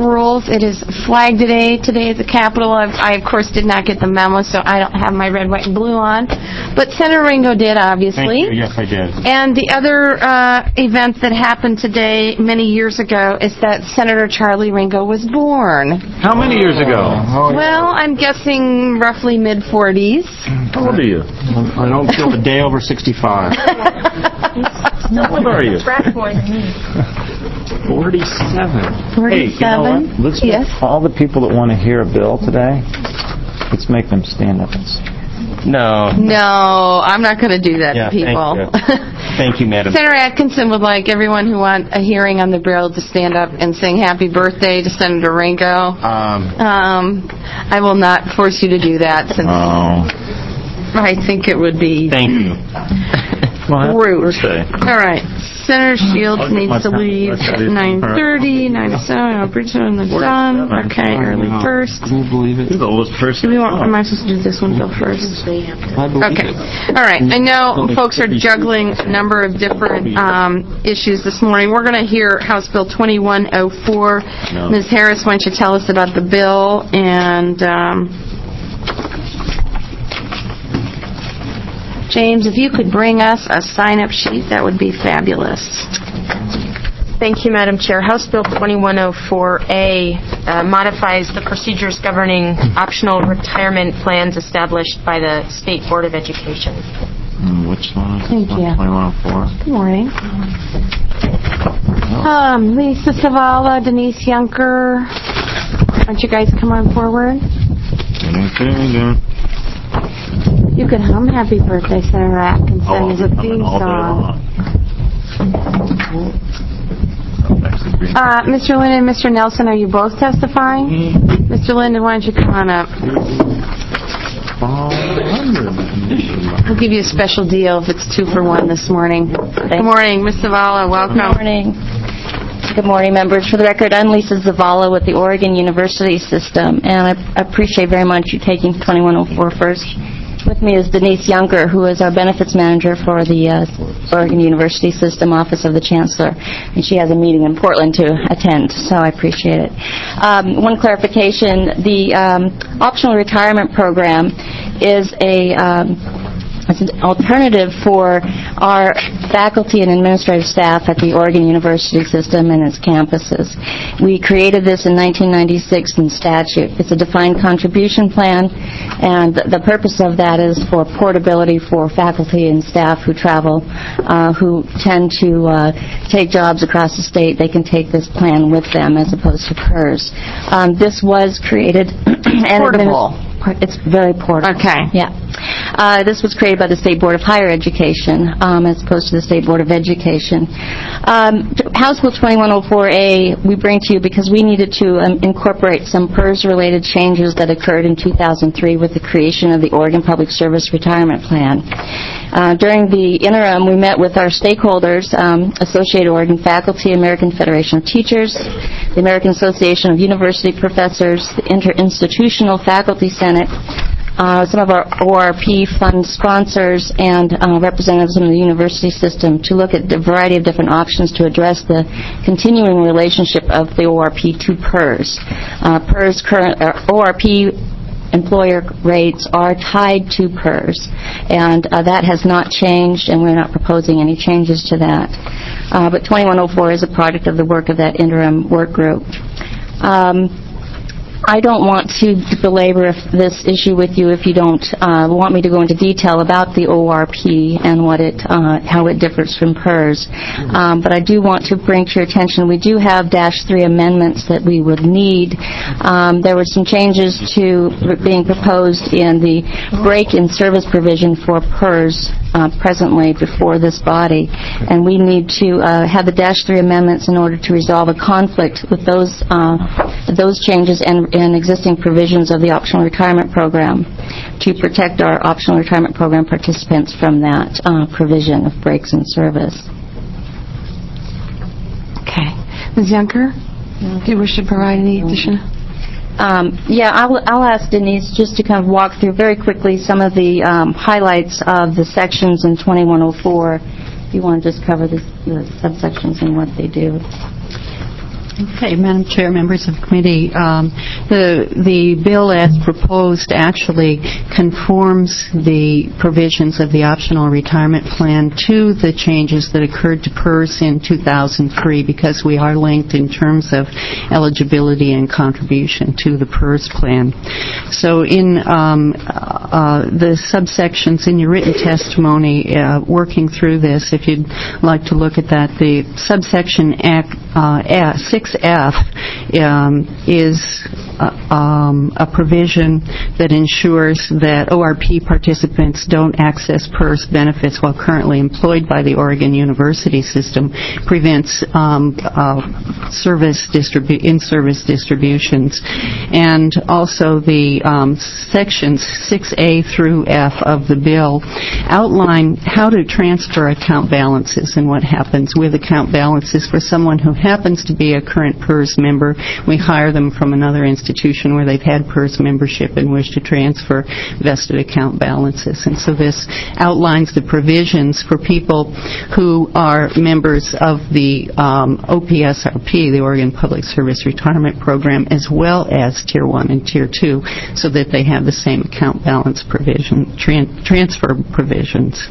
rules. It is Flag Day today at the Capitol. I, of course, did not get the memo, so I don't have my red, white, and blue on. But Senator Ringo did, obviously. Thank you. Yes, I did. And the other event that happened today, many years ago, is that Senator Charlie Ringo was born. How many years ago? Well, I'm guessing roughly mid-40s. How old are you? I don't feel a day over 65. How old are you? 47. 47. Hey, you know what? Let's Yes. all the people that want to hear a bill today, let's make them stand up and sing. No. No, I'm not going to do that to people. Thank you. Thank you, Madam. Senator Atkinson would like everyone who wants a hearing on the bill to stand up and sing happy birthday to Senator Ringo. I will not force you to do that since I think it would be Thank you. rude. All right. Senator Shields needs to leave at 9:30, 9:07. Bridgeton is done. Okay, early first. Can you believe it? You're the oldest person. Am I supposed to do this one, Bill, first? Okay. All right. I know folks are juggling a number of different issues this morning. We're going to hear House Bill 2104. Ms. Harris, why don't you tell us about the bill and... James, if you could bring us a sign-up sheet, that would be fabulous. Thank you, Madam Chair. House Bill 2104A modifies the procedures governing optional retirement plans established by the State Board of Education. Which one? Thank you. 2104. Good morning. Lisa Savala, Denise Yunker. Why don't you guys come on forward? You could hum Happy Birthday, Senator Atkinson, as a theme song. Mr. Linden and Mr. Nelson, are you both testifying? Mr. Linden, why don't you come on up? We'll give you a special deal if it's 2 for 1 this morning. Good morning, Ms. Zavala. Welcome. Good morning. Good morning, members. For the record, I'm Lisa Zavala with the Oregon University System, and I appreciate very much you taking 2104 first. With me is Denise Yunker, who is our benefits manager for the Oregon University System Office of the Chancellor, and she has a meeting in Portland to attend, so I appreciate it. One clarification, the optional retirement program is it's an alternative for our faculty and administrative staff at the Oregon University System and its campuses. We created this in 1996 in statute. It's a defined contribution plan, and the purpose of that is for portability for faculty and staff who travel, who tend to take jobs across the state. They can take this plan with them as opposed to PERS. This was created and portable. It's very portable. Okay. Yeah. This was created by the State Board of Higher Education as opposed to the State Board of Education. House Bill 2104A we bring to you because we needed to incorporate some PERS-related changes that occurred in 2003 with the creation of the Oregon Public Service Retirement Plan. During the interim, we met with our stakeholders, Associated Oregon Faculty, American Federation of Teachers, the American Association of University Professors, the Interinstitutional Faculty Senate, some of our ORP fund sponsors, and representatives from the university system to look at a variety of different options to address the continuing relationship of the ORP to PERS. ORP employer rates are tied to PERS, and that has not changed, and we're not proposing any changes to that. But 2104 is a product of the work of that interim work group. I don't want to belabor this issue with you if you don't want me to go into detail about the ORP and what how it differs from PERS. But I do want to bring to your attention we do have -3 amendments that we would need. There were some changes to being proposed in the break in service provision for PERS presently before this body, and we need to have the -3 amendments in order to resolve a conflict with those changes and existing provisions of the optional retirement program to protect our optional retirement program participants from that provision of breaks in service. Okay. Ms. Yunker, do you wish to provide any addition? I'll ask Denise just to kind of walk through very quickly some of the highlights of the sections in 2104. If you want to just cover the subsections and what they do. Okay, Madam Chair, members of the committee, the bill as proposed actually conforms the provisions of the optional retirement plan to the changes that occurred to PERS in 2003 because we are linked in terms of eligibility and contribution to the PERS plan. So in the subsections in your written testimony, working through this, if you'd like to look at that, the subsection 6F is a provision that ensures that ORP participants don't access PERS benefits while currently employed by the Oregon University system, prevents in-service distributions. And also the sections 6A through F of the bill outline how to transfer account balances and what happens with account balances for someone who happens to be a current PERS member. We hire them from another institution where they've had PERS membership and wish to transfer vested account balances. And so this outlines the provisions for people who are members of the OPSRP, the Oregon Public Service Retirement Program, as well as Tier 1 and Tier 2, so that they have the same account balance provision, transfer provisions.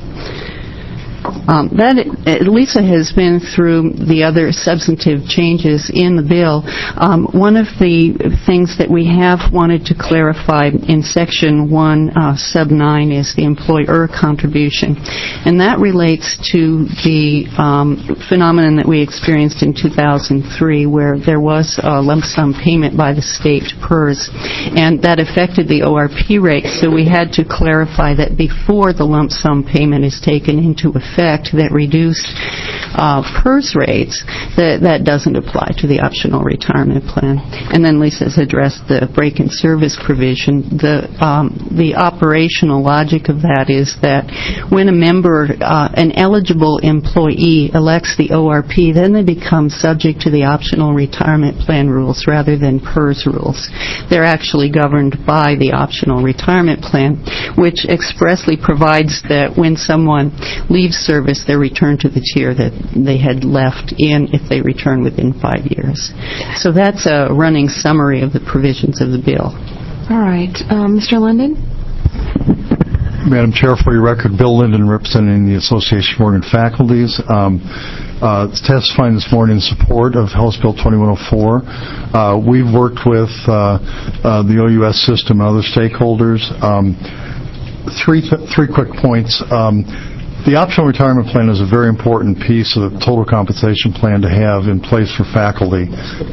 Lisa has been through the other substantive changes in the bill. One of the things that we have wanted to clarify in Section 1, Sub 9 is the employer contribution. And that relates to the phenomenon that we experienced in 2003 where there was a lump sum payment by the state to PERS, and that affected the ORP rate. So we had to clarify that before the lump sum payment is taken into effect, that reduced PERS rates, that doesn't apply to the optional retirement plan. And then Lisa's addressed the break in service provision. The operational logic of that is that when a member, an eligible employee, elects the ORP, then they become subject to the optional retirement plan rules rather than PERS rules. They're actually governed by the optional retirement plan, which expressly provides that when someone leaves service, they're returned to the tier that they had left in if they return within 5 years. So that's a running summary of the provisions of the bill. All right. Mr. Linden? Madam Chair, for your record, Bill Linden representing the Association of Oregon Faculties. Testifying this morning in support of House Bill 2104. We've worked with the OUS system and other stakeholders. Three quick points. The optional retirement plan is a very important piece of the total compensation plan to have in place for faculty.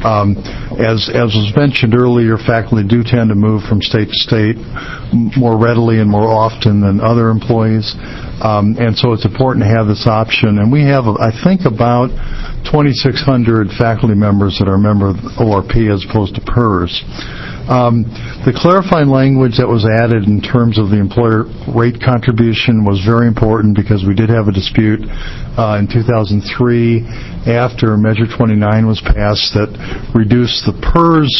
As was mentioned earlier, faculty do tend to move from state to state more readily and more often than other employees. And so it's important to have this option. And we have, I think, about 2,600 faculty members that are a member of ORP as opposed to PERS. The clarifying language that was added in terms of the employer rate contribution was very important because we did have a dispute in 2003 after Measure 29 was passed that reduced the PERS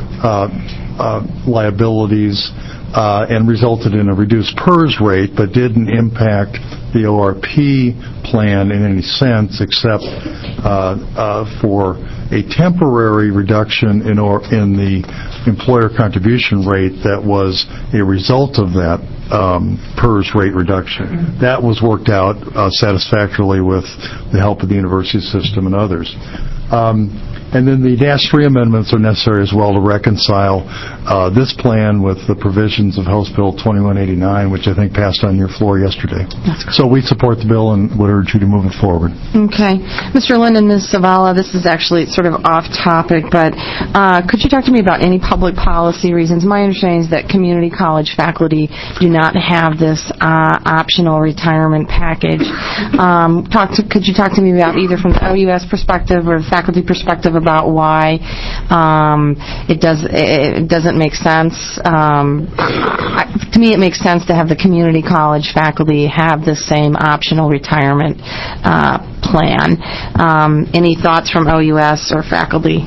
liabilities and resulted in a reduced PERS rate, but didn't impact the ORP plan in any sense except for a temporary reduction in the employer contribution rate that was a result of that PERS rate reduction. That was worked out satisfactorily with the help of the university system and others. And then the -3 amendments are necessary as well to reconcile this plan with the provisions of House Bill 2189, which I think passed on your floor yesterday. So we support the bill and would urge you to move it forward. Okay. Mr. Linden, Ms. Zavala, this is actually sort of off topic, but could you talk to me about any public policy reasons? My understanding is that community college faculty do not have this optional retirement package. Could you talk to me about either from the OUS perspective or the faculty perspective about why it doesn't make sense? To me, it makes sense to have the community college faculty have the same optional retirement plan. Any thoughts from OUS or faculty?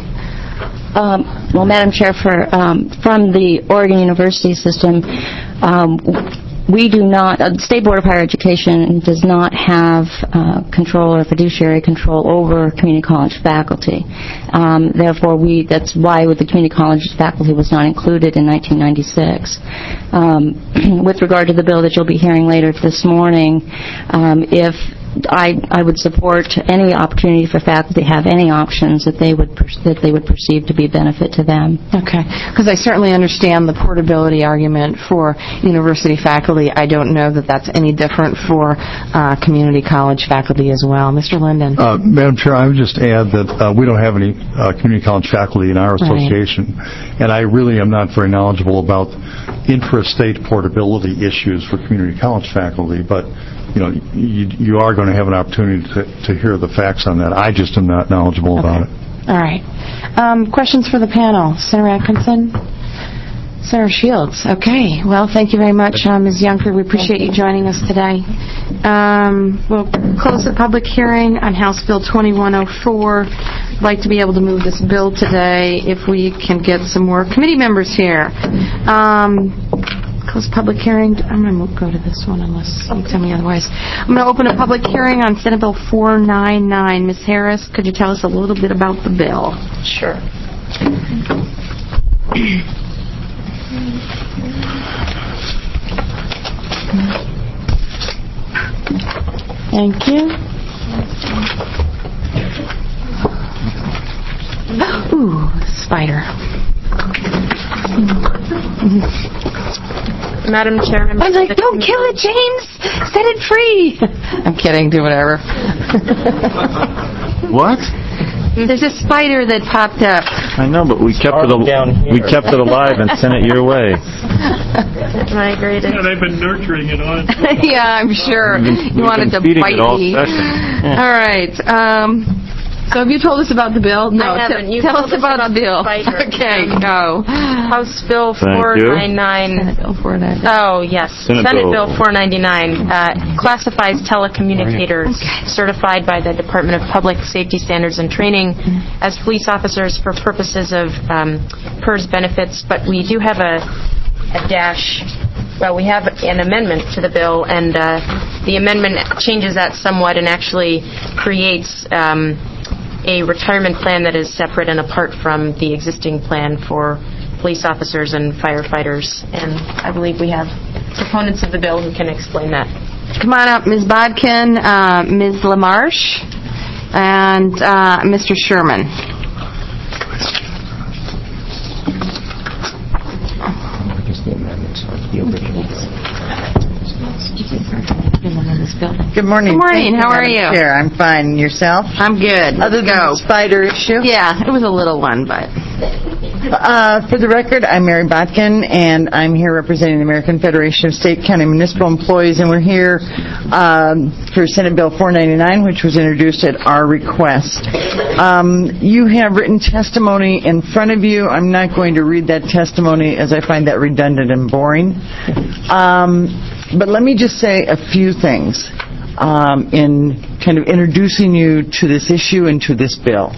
Well, Madam Chair, from the Oregon University system, we do not, the State Board of Higher Education does not have control or fiduciary control over community college faculty. Therefore, that's why the community college faculty was not included in 1996. With regard to the bill that you'll be hearing later this morning, if I would support any opportunity for faculty to have any options that they would perceive to be a benefit to them. Okay, because I certainly understand the portability argument for university faculty. I don't know that that's any different for community college faculty as well. Mr. Linden. Madam Chair, I would just add that we don't have any community college faculty in our association, and I really am not very knowledgeable about intrastate portability issues for community college faculty, but you are going to have an opportunity to hear the facts on that. I just am not knowledgeable about it. All right. Questions for the panel? Senator Atkinson? Senator Shields? Okay. Well, thank you very much, Ms. Yunker. We appreciate you joining us today. We'll close the public hearing on House Bill 2104. I'd like to be able to move this bill today if we can get some more committee members here. Close public hearing. I'm going to go to this one unless you tell me otherwise. I'm going to open a public hearing on Senate Bill 499. Ms. Harris, could you tell us a little bit about the bill? Sure. Thank you. Ooh, spider. Madam Chair, I was like, don't kill it, James! Set it free! I'm kidding, do whatever. What? There's a spider that popped up. I know, but we kept it alive and sent it your way. Migrated. Yeah, they've been nurturing it on. Yeah, I'm sure. You wanted to bite me. All right. So have you told us about the bill? No. I haven't. Tell us about the bill. Okay, go. House Bill 499. Senate Bill 499. Oh, yes. Senate Bill 499 classifies telecommunicators certified by the Department of Public Safety Standards and Training as police officers for purposes of PERS benefits, but we do have a dash. Well, we have an amendment to the bill, and the amendment changes that somewhat and actually creates a retirement plan that is separate and apart from the existing plan for police officers and firefighters. And I believe we have proponents of the bill who can explain that. Come on up, Ms. Bodkin, Ms. LaMarche, and Mr. Sherman. Good morning. Good morning. How are you? Chair, I'm fine. Yourself? I'm good. Other than the spider issue? Yeah, it was a little one, but... For the record, I'm Mary Botkin, and I'm here representing the American Federation of State, County, and Municipal Employees, and we're here for Senate Bill 499, which was introduced at our request. You have written testimony in front of you. I'm not going to read that testimony, as I find that redundant and boring. But let me just say a few things in kind of introducing you to this issue and to this bill.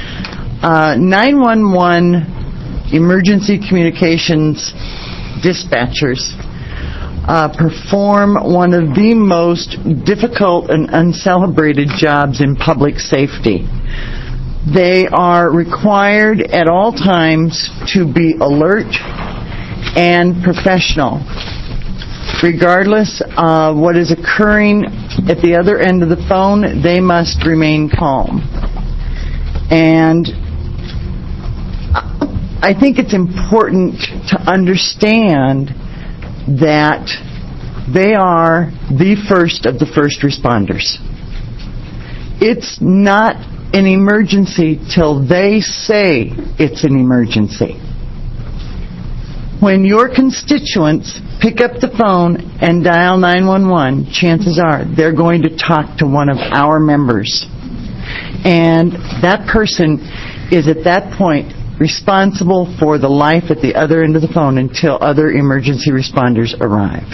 911 emergency communications dispatchers perform one of the most difficult and uncelebrated jobs in public safety. They are required at all times to be alert and professional. Regardless of what is occurring at the other end of the phone, they must remain calm. And I think it's important to understand that they are the first of the first responders. It's not an emergency till they say it's an emergency. When your constituents pick up the phone and dial 911, chances are they're going to talk to one of our members. And that person is at that point responsible for the life at the other end of the phone until other emergency responders arrive.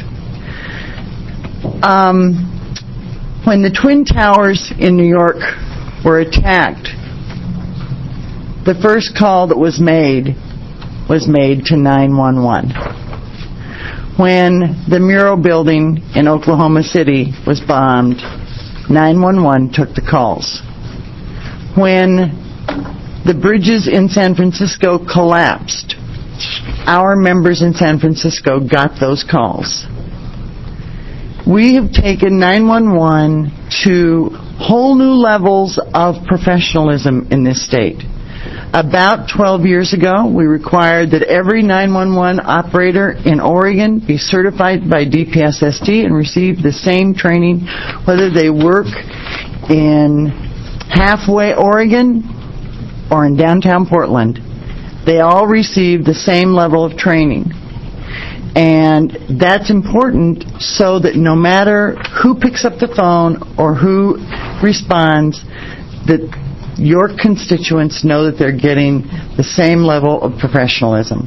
When the Twin Towers in New York were attacked, the first call that was made to 911. When the Murrow building in Oklahoma City was bombed, 911 took the calls. When the bridges in San Francisco collapsed, our members in San Francisco got those calls. We have taken 911 to whole new levels of professionalism in this state. About 12 years ago, we required that every 911 operator in Oregon be certified by DPSST and receive the same training whether they work in halfway Oregon or in downtown Portland. They all receive the same level of training. And that's important so that no matter who picks up the phone or who responds, that your constituents know that they're getting the same level of professionalism.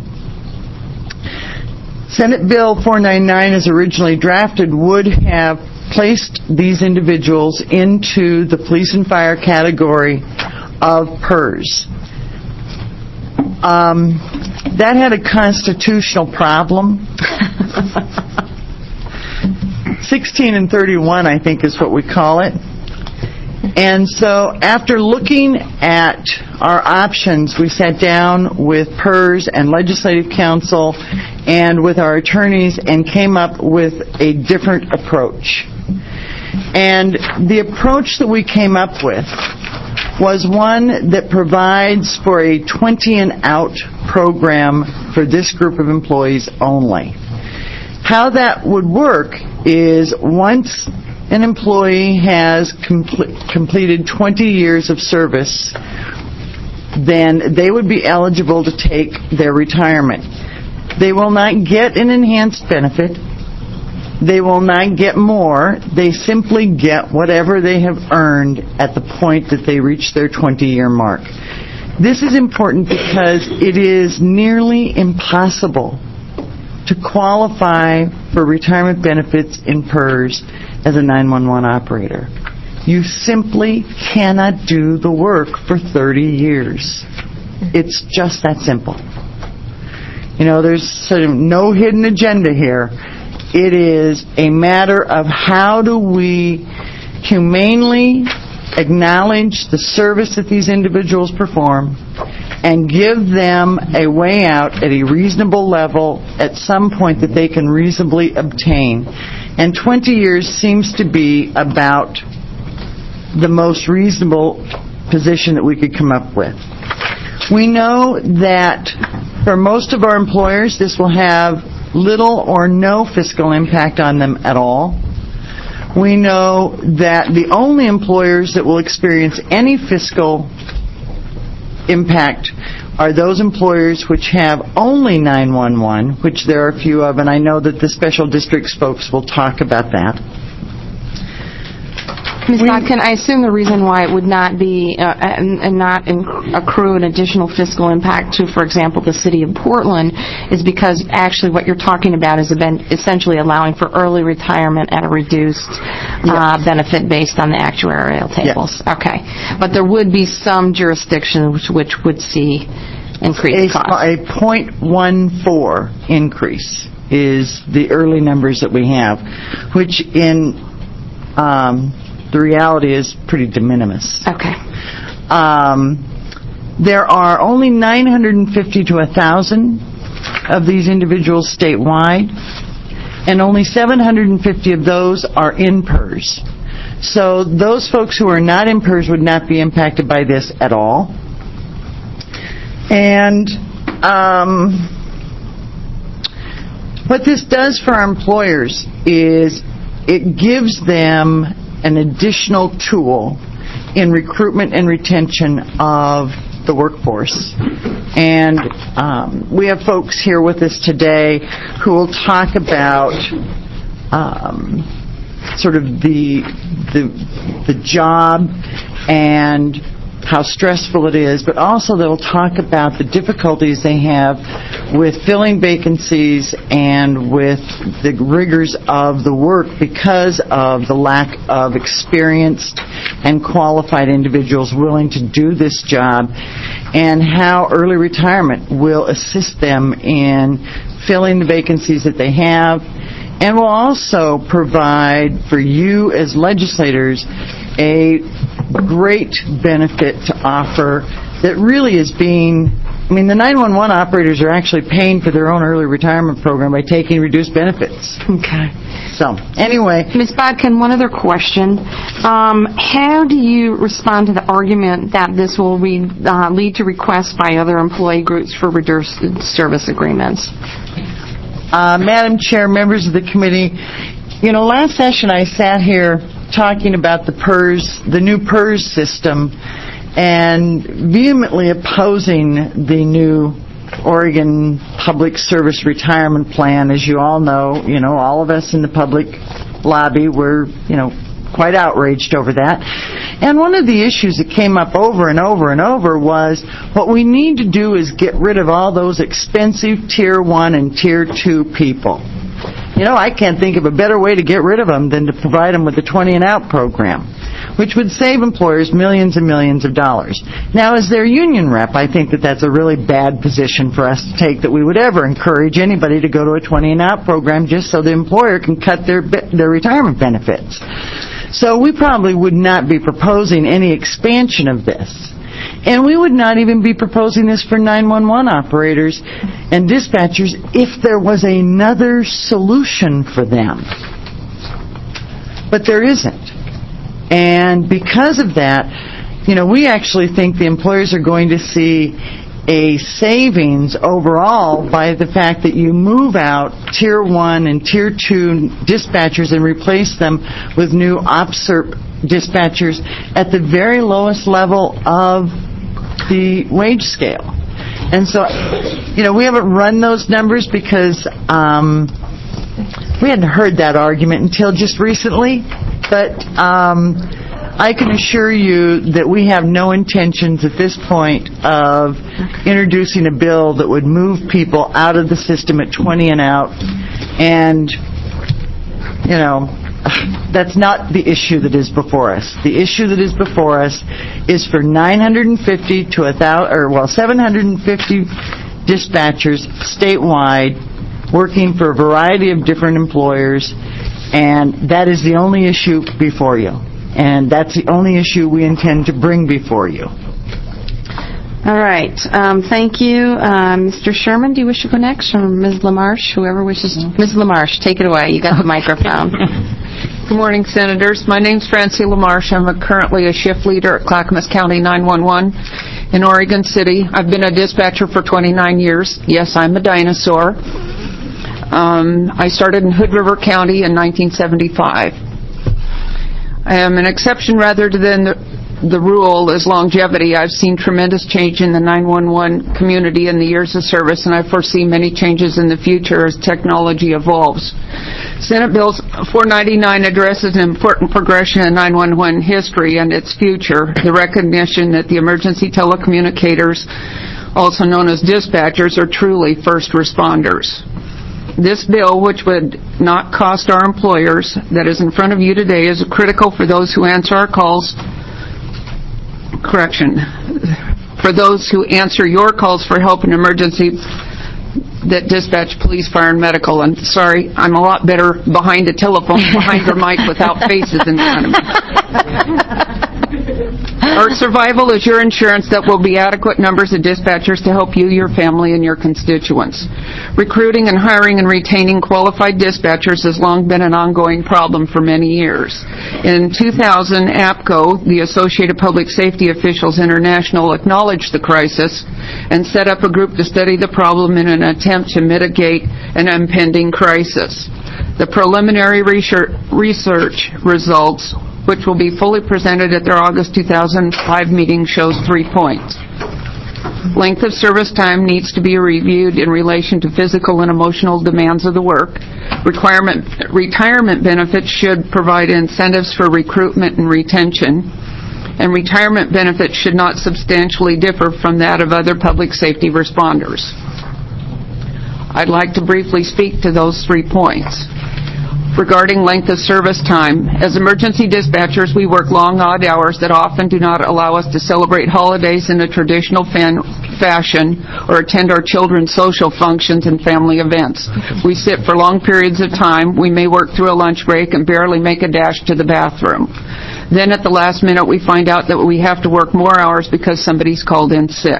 Senate Bill 499, as originally drafted, would have placed these individuals into the police and fire category of PERS. That had a constitutional problem. 16 and 31, I think, is what we call it. And so after looking at our options, we sat down with PERS and Legislative Council and with our attorneys and came up with a different approach. And the approach that we came up with was one that provides for a 20 and out program for this group of employees only. How that would work is once an employee has completed 20 years of service, then they would be eligible to take their retirement. They will not get an enhanced benefit. They will not get more. They simply get whatever they have earned at the point that they reach their 20-year mark. This is important because it is nearly impossible to qualify for retirement benefits in PERS as a 911 operator. You simply cannot do the work for 30 years. It's just that simple. You know, there's sort of no hidden agenda here. It is a matter of how do we humanely acknowledge the service that these individuals perform and give them a way out at a reasonable level at some point that they can reasonably obtain. And 20 years seems to be about the most reasonable position that we could come up with. We know that for most of our employers, this will have little or no fiscal impact on them at all. We know that the only employers that will experience any fiscal impact are those employers which have only 911, which there are a few of, and I know that the special districts folks will talk about that. Ms. Bodkin, I assume the reason why it would not be and not accrue an additional fiscal impact to, for example, the city of Portland is because actually what you're talking about is essentially allowing for early retirement at a reduced benefit based on the actuarial tables. Yes. Okay. But there would be some jurisdictions which would see increased costs. A 0.14 increase is the early numbers that we have, which in the reality is pretty de minimis. Okay. There are only 950 to 1,000 of these individuals statewide, and only 750 of those are in PERS. So those folks who are not in PERS would not be impacted by this at all. And what this does for our employers is it gives them an additional tool in recruitment and retention of the workforce. And we have folks here with us today who will talk about sort of the job and how stressful it is, but also they'll talk about the difficulties they have with filling vacancies and with the rigors of the work because of the lack of experienced and qualified individuals willing to do this job, and how early retirement will assist them in filling the vacancies that they have, and will also provide for you as legislators a great benefit to offer that really is being, I mean, the 911 operators are actually paying for their own early retirement program by taking reduced benefits. Okay. So, anyway. Ms. Bodkin, one other question. How do you respond to the argument that this will lead to requests by other employee groups for reduced service agreements? Madam Chair, members of the committee, last session I sat here talking about the new PERS system and vehemently opposing the new Oregon Public Service Retirement Plan. As you all know, all of us in the public lobby were, quite outraged over that. And one of the issues that came up over and over and over was what we need to do is get rid of all those expensive Tier 1 and Tier 2 people. I can't think of a better way to get rid of them than to provide them with the 20 and out program, which would save employers millions and millions of dollars. Now, as their union rep, I think that that's a really bad position for us to take, that we would ever encourage anybody to go to a 20 and out program just so the employer can cut their retirement benefits. So we probably would not be proposing any expansion of this. And we would not even be proposing this for 911 operators and dispatchers if there was another solution for them. But there isn't. And because of that, we actually think the employers are going to see a savings overall by the fact that you move out Tier 1 and Tier 2 dispatchers and replace them with new OPSERP dispatchers at the very lowest level of the wage scale. And so, we haven't run those numbers because we hadn't heard that argument until just recently, but I can assure you that we have no intentions at this point of introducing a bill that would move people out of the system at 20 and out. And, that's not the issue that is before us. The issue that is before us is for 750 dispatchers statewide working for a variety of different employers, and that is the only issue before you. And that's the only issue we intend to bring before you. All right. Thank you. Mr. Sherman, do you wish to go next? Or Ms. LaMarche, whoever wishes to. Ms. LaMarche, take it away. You got the microphone. Good morning, Senators. My name's Francie LaMarche. I'm currently a shift leader at Clackamas County 911 in Oregon City. I've been a dispatcher for 29 years. Yes, I'm a dinosaur. I started in Hood River County in 1975. I am an exception rather than the rule is longevity. I've seen tremendous change in the 911 community in the years of service, and I foresee many changes in the future as technology evolves. Senate Bill 499 addresses an important progression in 911 history and its future, the recognition that the emergency telecommunicators, also known as dispatchers, are truly first responders. This bill, which would not cost our employers, that is in front of you today, is critical for those who answer our calls. For those who answer your calls for help in emergency that dispatch police, fire, and medical. And sorry, I'm a lot better behind a telephone, behind your mic without faces in front of me. Our survival is your insurance that will be adequate numbers of dispatchers to help you, your family, and your constituents. Recruiting and hiring and retaining qualified dispatchers has long been an ongoing problem for many years. In 2000, APCO, the Associated Public Safety Officials International, acknowledged the crisis and set up a group to study the problem in an attempt to mitigate an impending crisis. The preliminary research results, which will be fully presented at their August 2005 meeting, shows 3 points. Length of service time needs to be reviewed in relation to physical and emotional demands of the work. Retirement benefits should provide incentives for recruitment and retention. And retirement benefits should not substantially differ from that of other public safety responders. I'd like to briefly speak to those 3 points. Regarding length of service time, as emergency dispatchers, we work long, odd hours that often do not allow us to celebrate holidays in a traditional fashion or attend our children's social functions and family events. We sit for long periods of time. We may work through a lunch break and barely make a dash to the bathroom. Then at the last minute, we find out that we have to work more hours because somebody's called in sick.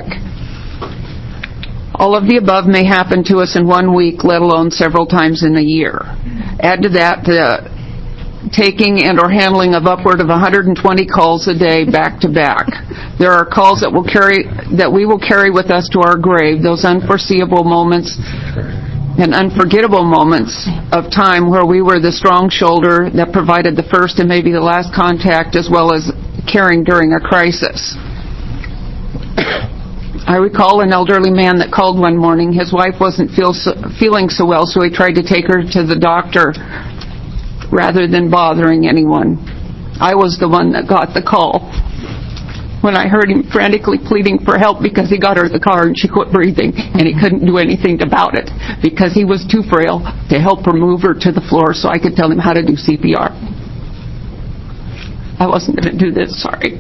All of the above may happen to us in 1 week, let alone several times in a year. Add to that the taking and or handling of upward of 120 calls a day back to back. There are calls that we will carry with us to our grave, those unforeseeable moments and unforgettable moments of time where we were the strong shoulder that provided the first and maybe the last contact as well as caring during a crisis. I recall an elderly man that called one morning. His wife wasn't feeling so well, so he tried to take her to the doctor rather than bothering anyone. I was the one that got the call when I heard him frantically pleading for help because he got her the car and she quit breathing, and he couldn't do anything about it because he was too frail to help her move her to the floor so I could tell him how to do CPR. I wasn't going to do this, sorry.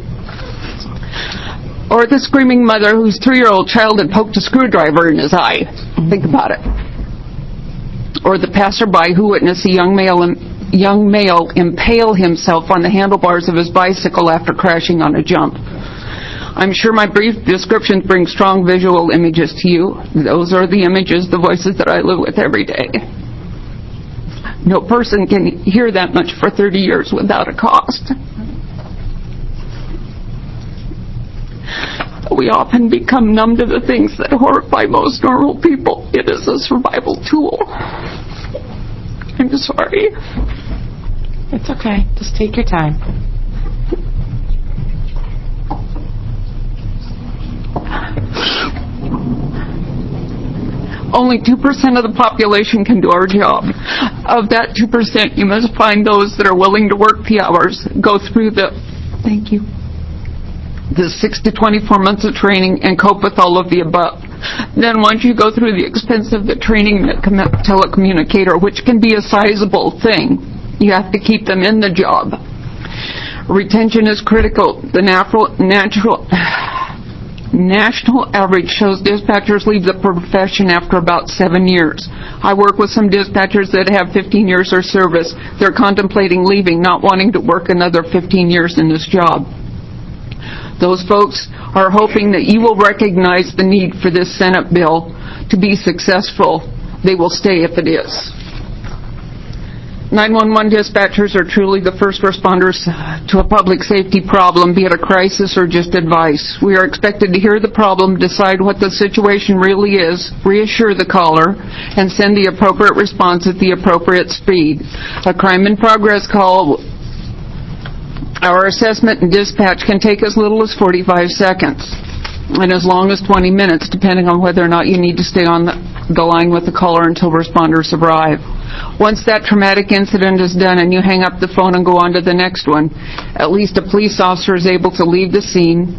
Or the screaming mother whose 3-year-old child had poked a screwdriver in his eye. Think about it. Or the passerby who witnessed a young male impale himself on the handlebars of his bicycle after crashing on a jump. I'm sure my brief descriptions bring strong visual images to you. Those are the images, the voices that I live with every day. No person can hear that much for 30 years without a cost. We often become numb to the things that horrify most normal people. It is a survival tool. I'm sorry. It's okay. Just take your time. Only 2% of the population can do our job. Of that 2%, you must find those that are willing to work the hours, go through the 6 to 24 months of training and cope with all of the above. Then once you go through the expense of the training telecommunicator, which can be a sizable thing, you have to keep them in the job. Retention is critical. The national average shows dispatchers leave the profession after about 7 years. I work with some dispatchers that have 15 years of service. They're contemplating leaving, not wanting to work another 15 years in this job. Those folks are hoping that you will recognize the need for this Senate bill to be successful. They will stay if it is. 911 dispatchers are truly the first responders to a public safety problem, be it a crisis or just advice. We are expected to hear the problem, decide what the situation really is, reassure the caller, and send the appropriate response at the appropriate speed. A crime in progress call, our assessment and dispatch can take as little as 45 seconds and as long as 20 minutes, depending on whether or not you need to stay on the line with the caller until responders arrive. Once that traumatic incident is done and you hang up the phone and go on to the next one, at least a police officer is able to leave the scene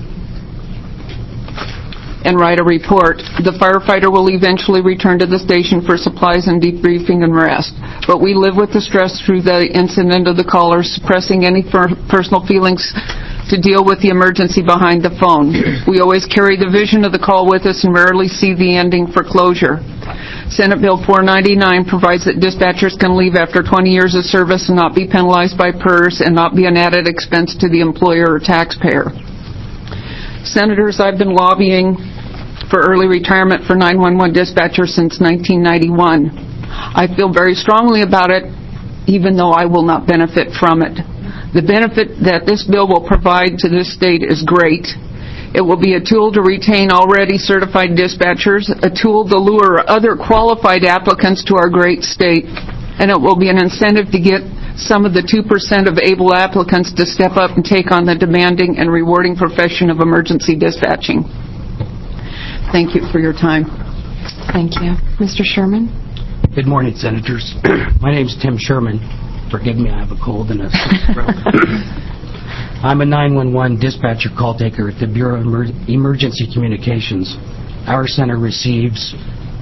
and write a report. The firefighter will eventually return to the station for supplies and debriefing and rest. But we live with the stress through the incident of the caller, suppressing any personal feelings to deal with the emergency behind the phone. We always carry the vision of the call with us and rarely see the ending for closure. Senate Bill 499 provides that dispatchers can leave after 20 years of service and not be penalized by PERS and not be an added expense to the employer or taxpayer. Senators, I've been lobbying for early retirement for 911 dispatchers since 1991. I feel very strongly about it, even though I will not benefit from it. The benefit that this bill will provide to this state is great. It will be a tool to retain already certified dispatchers, a tool to lure other qualified applicants to our great state, and it will be an incentive to get some of the 2% of able applicants to step up and take on the demanding and rewarding profession of emergency dispatching. Thank you for your time. Thank you. Mr. Sherman? Good morning, Senators. My name's Tim Sherman. Forgive me, I have a cold and a throat. I'm a 911 dispatcher call taker at the Bureau of Emergency Communications. Our center receives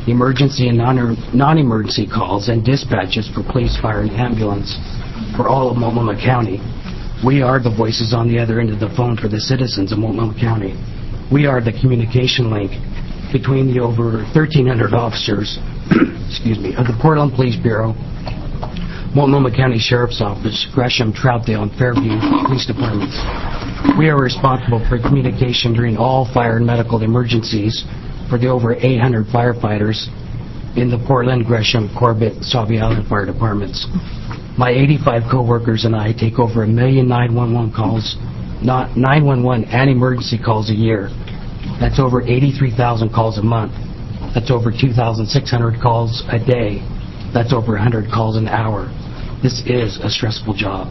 emergency and non-emergency calls, and dispatches for police, fire, and ambulance for all of Multnomah County. We are the voices on the other end of the phone for the citizens of Multnomah County. We are the communication link between the over 1,300 officers of the Portland Police Bureau, Multnomah County Sheriff's Office, Gresham, Troutdale, and Fairview Police Departments. We are responsible for communication during all fire and medical emergencies for the over 800 firefighters in the Portland, Gresham, Corbett, Sauvie Island Fire Departments. My 85 co-workers and I take over 1 million 911 calls, 911 and emergency calls a year. That's over 83,000 calls a month. That's over 2,600 calls a day. That's over 100 calls an hour. This is a stressful job.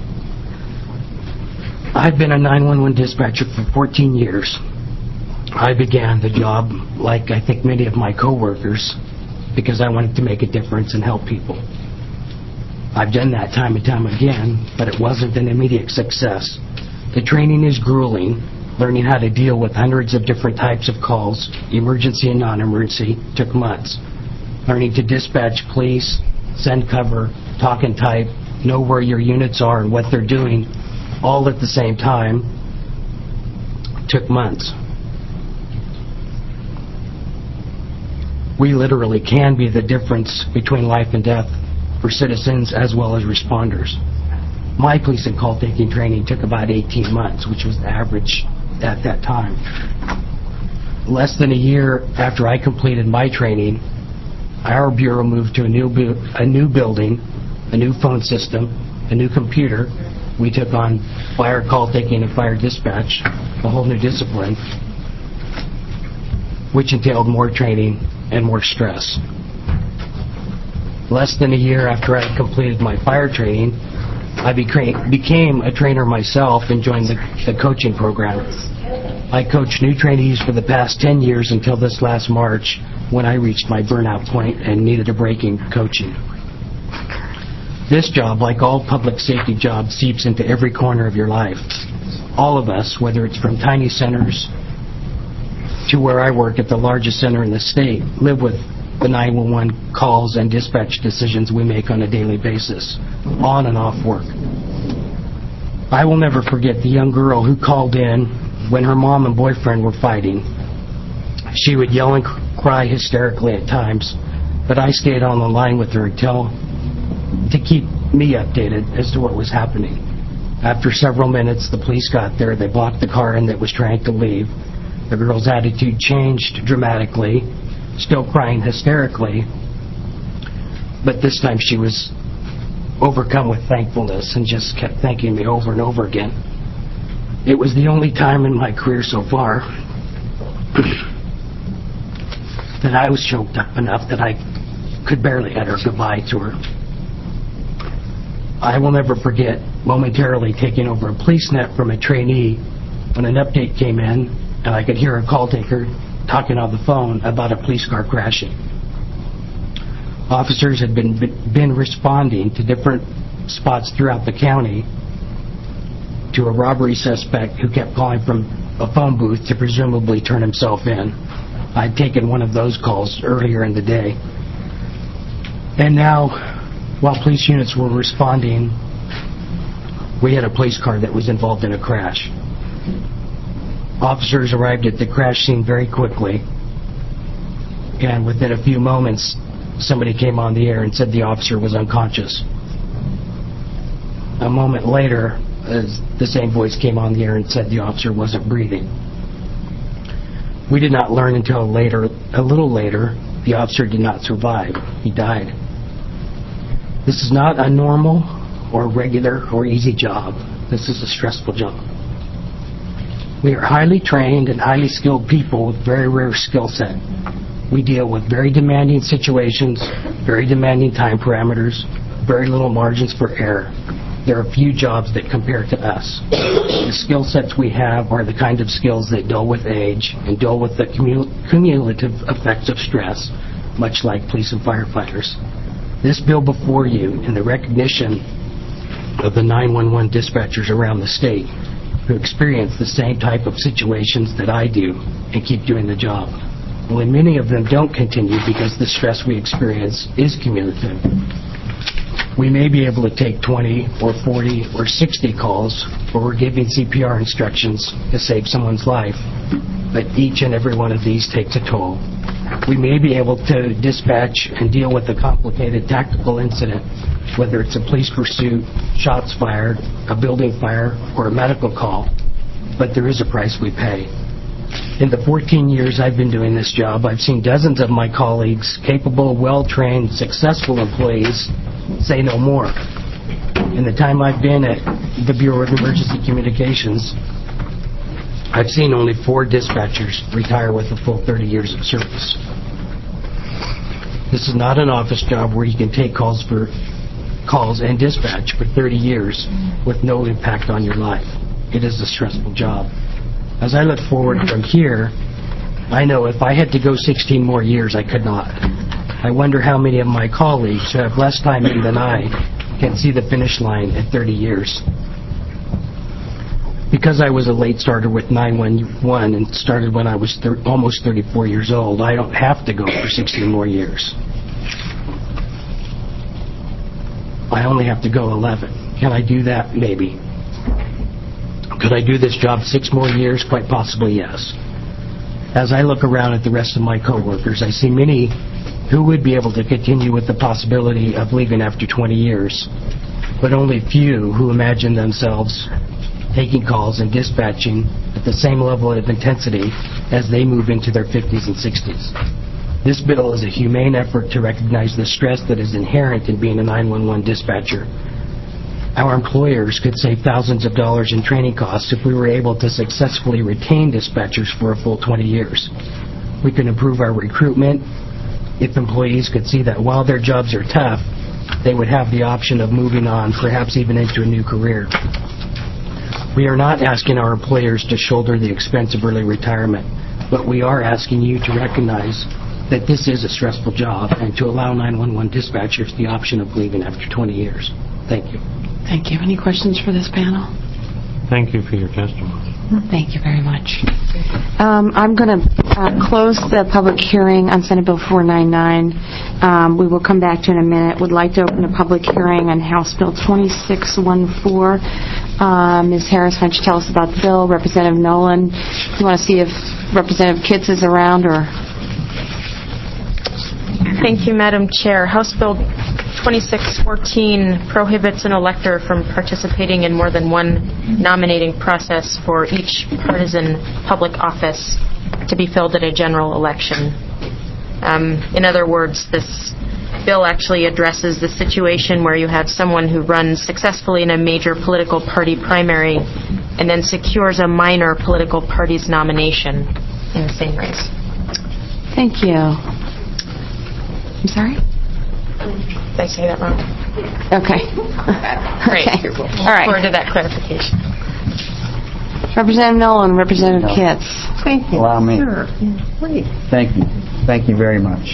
I've been a 911 dispatcher for 14 years. I began the job, like I think many of my co-workers, because I wanted to make a difference and help people. I've done that time and time again, but it wasn't an immediate success. The training is grueling. Learning how to deal with hundreds of different types of calls, emergency and non-emergency, took months. Learning to dispatch police, send cover, talk and type, know where your units are and what they're doing, all at the same time, took months. We literally can be the difference between life and death for citizens as well as responders. My police and call taking training took about 18 months, which was the average at that time. Less than a year after I completed my training, our bureau moved to a new building, a new phone system, a new computer. We took on fire call taking and fire dispatch, a whole new discipline, which entailed more training and more stress. Less than a year after I completed my fire training, I became a trainer myself and joined the coaching program. I coached new trainees for the past 10 years until this last March, when I reached my burnout point and needed a break in coaching. This job, like all public safety jobs, seeps into every corner of your life. All of us, whether it's from tiny centers to where I work at the largest center in the state, live with the 911 calls and dispatch decisions we make on a daily basis, on and off work. I will never forget the young girl who called in when her mom and boyfriend were fighting. She would yell and cry hysterically at times, but I stayed on the line with her to keep me updated as to what was happening. After several minutes, the police got there. They blocked the car and that was trying to leave. The girl's attitude changed dramatically, still crying hysterically, but this time she was overcome with thankfulness and just kept thanking me over and over again. It was the only time in my career so far that I was choked up enough that I could barely utter goodbye to her. I will never forget momentarily taking over a police net from a trainee when an update came in and I could hear a call taker talking on the phone about a police car crashing. Officers had been responding to different spots throughout the county to a robbery suspect who kept calling from a phone booth to presumably turn himself in. I'd taken one of those calls earlier in the day. And now, while police units were responding, we had a police car that was involved in a crash. Officers arrived at the crash scene very quickly, and within a few moments, somebody came on the air and said the officer was unconscious. A moment later, the same voice came on the air and said the officer wasn't breathing. We did not learn until a little later, the officer did not survive. He died. This is not a normal or regular or easy job. This is a stressful job. We are highly trained and highly skilled people with very rare skill set. We deal with very demanding situations, very demanding time parameters, very little margins for error. There are few jobs that compare to us. The skill sets we have are the kind of skills that dull with age and dull with the cumulative effects of stress, much like police and firefighters. This bill before you and the recognition of the 911 dispatchers around the state who experience the same type of situations that I do and keep doing the job. when many of them don't continue because the stress we experience is cumulative. We may be able to take 20 or 40 or 60 calls where we're giving CPR instructions to save someone's life, but each and every one of these takes a toll. We may be able to dispatch and deal with a complicated tactical incident, whether it's a police pursuit, shots fired, a building fire, or a medical call, but there is a price we pay. In the 14 years I've been doing this job, I've seen dozens of my colleagues, capable, well-trained, successful employees, say no more. In the time I've been at the Bureau of Emergency Communications, I've seen only 4 dispatchers retire with a full 30 years of service. This is not an office job where you can take calls and dispatch for 30 years with no impact on your life. It is a stressful job. As I look forward from here, I know if I had to go 16 more years, I could not. I wonder how many of my colleagues who have less time in than I can see the finish line at 30 years. Because I was a late starter with 911 and started when I was almost 34 years old, I don't have to go for 16 more years. I only have to go 11. Can I do that? Maybe. Could I do this job 6 more years? Quite possibly, yes. As I look around at the rest of my coworkers, I see many who would be able to continue with the possibility of leaving after 20 years, but only few who imagine themselves taking calls and dispatching at the same level of intensity as they move into their 50s and 60s. This bill is a humane effort to recognize the stress that is inherent in being a 911 dispatcher. Our employers could save thousands of dollars in training costs if we were able to successfully retain dispatchers for a full 20 years. We could improve our recruitment if employees could see that while their jobs are tough, they would have the option of moving on, perhaps even into a new career. We are not asking our employers to shoulder the expense of early retirement, but we are asking you to recognize that this is a stressful job and to allow 911 dispatchers the option of leaving after 20 years. Thank you. Thank you. Any questions for this panel? Thank you for your testimony. Thank you very much. I'm going to close the public hearing on Senate Bill 499. We will come back to it in a minute. Would like to open a public hearing on House Bill 2614. Ms. Harris, why don't you tell us about the bill? Representative Nolan, you want to see if Representative Kitts is around or... Thank you, Madam Chair. House Bill 2614 prohibits an elector from participating in more than one nominating process for each partisan public office to be filled at a general election. In other words, this bill actually addresses the situation where you have someone who runs successfully in a major political party primary and then secures a minor political party's nomination in the same race. Thank you. I'm sorry? Did I say that wrong? Okay. Great. Okay. All right. Look forward to that clarification. Representative Nolan, Representative Kitts. Thank you. Allow me. Sure. Please. Thank you. Thank you very much.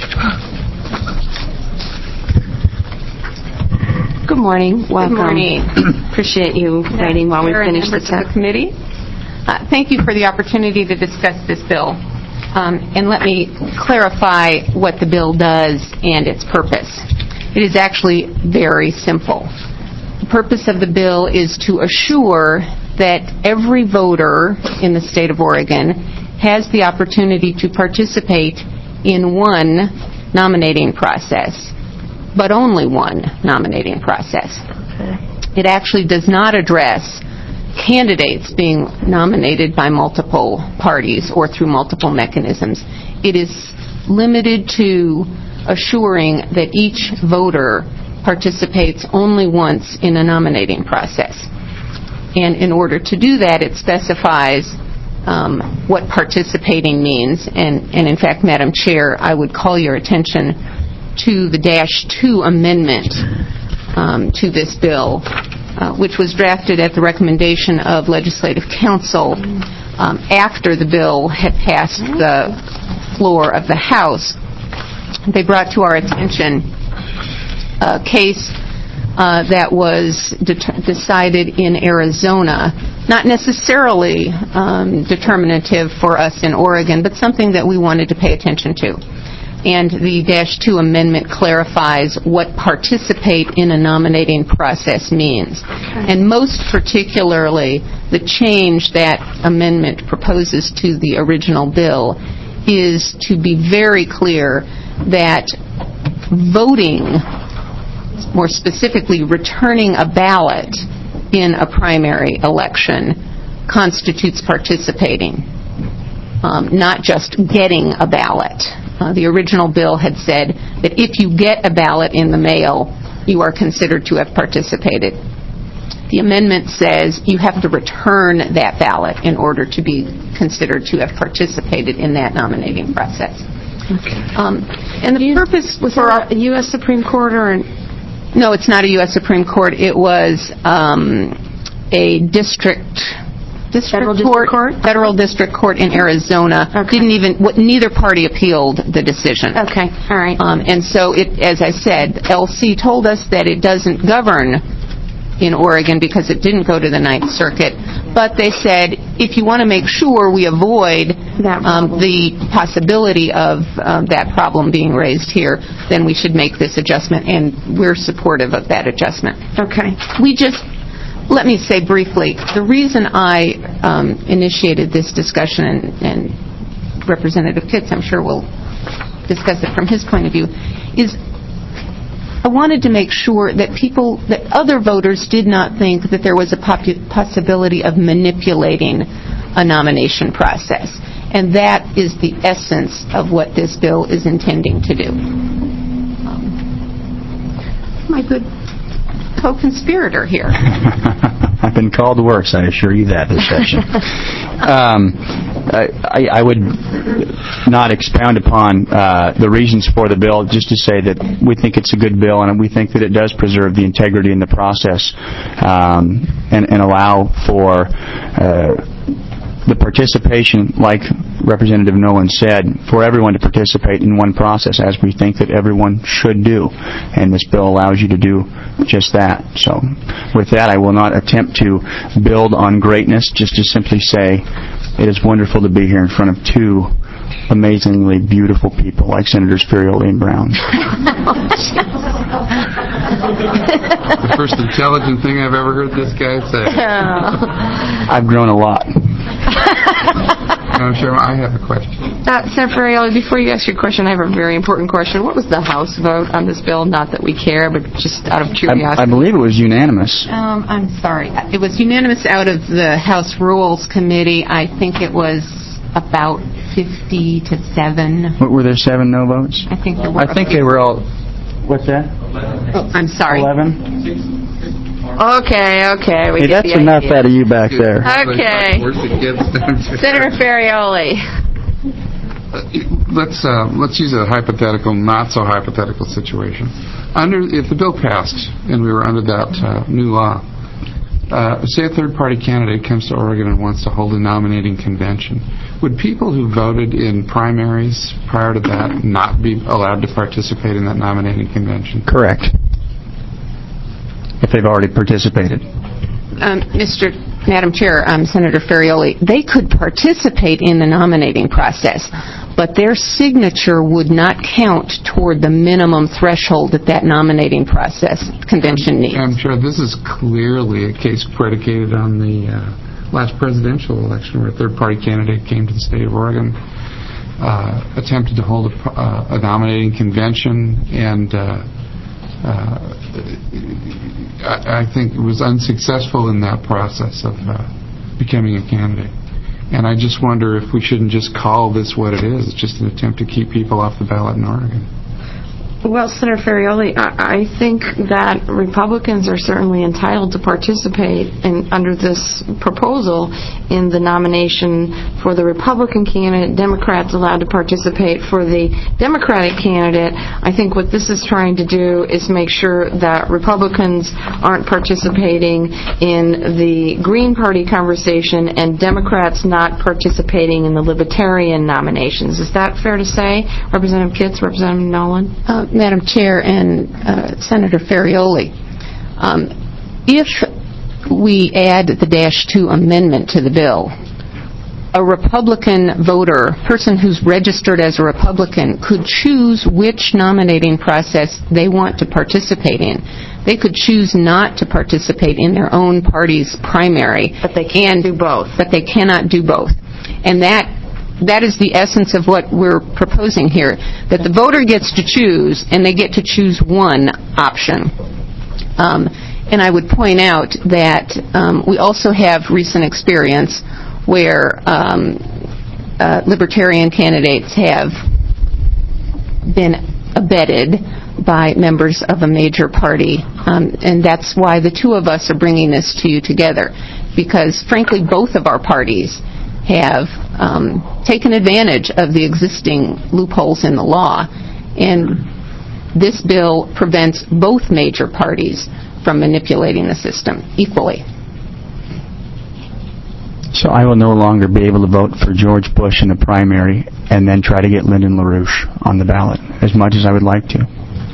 Good morning. Welcome. Good morning. Appreciate you waiting while we finish the text. Committee. Thank you for the opportunity to discuss this bill. And let me clarify what the bill does and its purpose. It is actually very simple. The purpose of the bill is to assure that every voter in the state of Oregon has the opportunity to participate in one nominating process, but only one nominating process. It actually does not address candidates being nominated by multiple parties or through multiple mechanisms. It is limited to assuring that each voter participates only once in a nominating process. And in order to do that, it specifies what participating means. And in fact, Madam Chair, I would call your attention to the -2 amendment to this bill, which was drafted at the recommendation of Legislative Counsel after the bill had passed the floor of the House. They brought to our attention a case that was decided in Arizona, not necessarily determinative for us in Oregon, but something that we wanted to pay attention to. And the -2 amendment clarifies what participate in a nominating process means. And most particularly, the change that amendment proposes to the original bill is to be very clear that voting, more specifically returning a ballot in a primary election, constitutes participating, not just getting a ballot. The original bill had said that if you get a ballot in the mail, you are considered to have participated. The amendment says you have to return that ballot in order to be considered to have participated in that nominating process. Okay. And the purpose was for a U.S. Supreme Court or... No, it's not a U.S. Supreme Court. It was a Federal District Court in Arizona. Okay. Neither party appealed the decision. Okay, all right. And so, as I said, LC told us that it doesn't govern in Oregon because it didn't go to the Ninth Circuit. But they said, if you want to make sure we avoid the possibility of that problem being raised here, then we should make this adjustment, and we're supportive of that adjustment. Okay. Let me say briefly, the reason I initiated this discussion, and Representative Kitts, I'm sure, will discuss it from his point of view, is I wanted to make sure that other voters did not think that there was a possibility of manipulating a nomination process. And that is the essence of what this bill is intending to do. My good co-conspirator here. I've been called worse, I assure you that, this session. I would not expound upon the reasons for the bill, just to say that we think it's a good bill, and we think that it does preserve the integrity in the process and allow for the participation, like Representative Nolan said, for everyone to participate in one process, as we think that everyone should do. And this bill allows you to do just that. So with that, I will not attempt to build on greatness, just to simply say it is wonderful to be here in front of two amazingly beautiful people like Senators Ferrioli and Brown. The first intelligent thing I've ever heard this guy say. I've grown a lot. I'm sure I have a question. Senator Ferrioli, before you ask your question, I have a very important question. What was the House vote on this bill? Not that we care, but just out of curiosity. I believe it was unanimous. I'm sorry. It was unanimous out of the House Rules Committee. I think it was about 50-7. Were there 7 no votes? I think there were. I think they were all... What's that? Oh, I'm sorry. 11? Okay. Hey, that's enough out of you back there. Okay. Senator Ferrioli. Let's use a hypothetical, not so hypothetical situation. If the bill passed and we were under that new law, say a third-party candidate comes to Oregon and wants to hold a nominating convention, would people who voted in primaries prior to that not be allowed to participate in that nominating convention? Correct. If they've already participated. Madam Chair, Senator Ferrioli, they could participate in the nominating process, but their signature would not count toward the minimum threshold that nominating process convention needs. I'm sure this is clearly a case predicated on the last presidential election where a third-party candidate came to the state of Oregon, attempted to hold a nominating convention, and I think it was unsuccessful in that process of becoming a candidate. And I just wonder if we shouldn't just call this what it is. It's just an attempt to keep people off the ballot in Oregon. Well, Senator Ferrioli, I think that Republicans are certainly entitled to participate under this proposal in the nomination for the Republican candidate, Democrats allowed to participate for the Democratic candidate. I think what this is trying to do is make sure that Republicans aren't participating in the Green Party conversation and Democrats not participating in the Libertarian nominations. Is that fair to say? Representative Kitts, Representative Nolan? Madam Chair and Senator Ferrioli, If we add the -2 amendment to the bill, a Republican voter, person who's registered as a Republican, could choose which nominating process they want to participate in. They could choose not to participate in their own party's primary. But they can't do both. But they cannot do both. And that is the essence of what we're proposing here, that the voter gets to choose, and they get to choose one option. And I would point out that we also have recent experience where libertarian candidates have been abetted by members of a major party. And that's why the two of us are bringing this to you together, because frankly both of our parties have taken advantage of the existing loopholes in the law, and this bill prevents both major parties from manipulating the system equally. So I will no longer be able to vote for George Bush in the primary and then try to get Lyndon LaRouche on the ballot, as much as I would like to.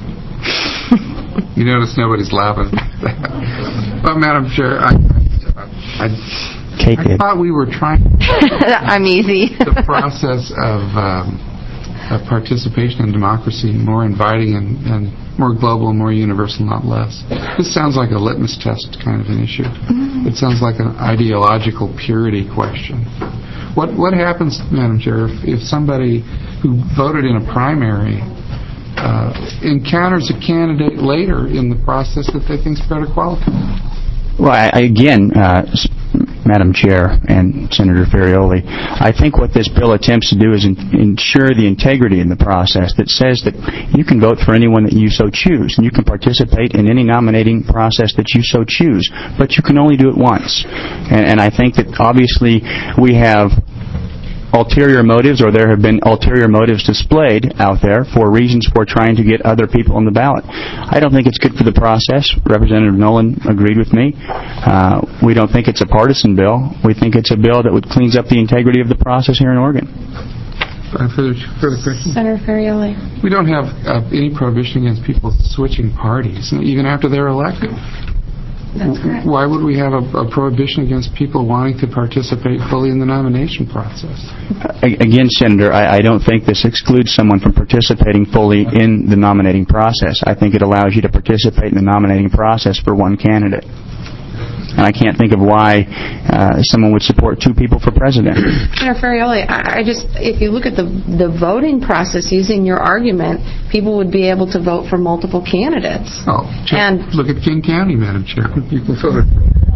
You notice nobody's laughing. Well, Madam Chair, I thought we were trying I'm easy. the process of participation in democracy more inviting and more global and more universal, not less. This sounds like a litmus test kind of an issue. It sounds like an ideological purity question. What happens, Madam Chair, if somebody who voted in a primary encounters a candidate later in the process that they think is better qualified? Well, again, Madam Chair and Senator Ferrioli, I think what this bill attempts to do is ensure the integrity in the process that says that you can vote for anyone that you so choose, and you can participate in any nominating process that you so choose, but you can only do it once. And I think that obviously we have ulterior motives, or there have been ulterior motives displayed out there for reasons for trying to get other people on the ballot. I don't think it's good for the process. Representative Nolan agreed with me. We don't think it's a partisan bill. We think it's a bill that would cleans up the integrity of the process here in Oregon. Further questions? Senator Ferrioli. We don't have any prohibition against people switching parties, even after they're elected. That's correct. Why would we have a prohibition against people wanting to participate fully in the nomination process? Again, Senator, I don't think this excludes someone from participating fully in the nominating process. I think it allows you to participate in the nominating process for one candidate. And I can't think of why someone would support two people for president. Senator Ferrioli, if you look at the voting process using your argument, people would be able to vote for multiple candidates. Oh, look at King County, Madam Chair. People voted.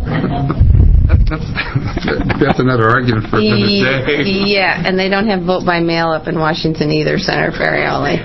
That's another argument for another day. Yeah, and they don't have vote by mail up in Washington either, Senator Ferrioli.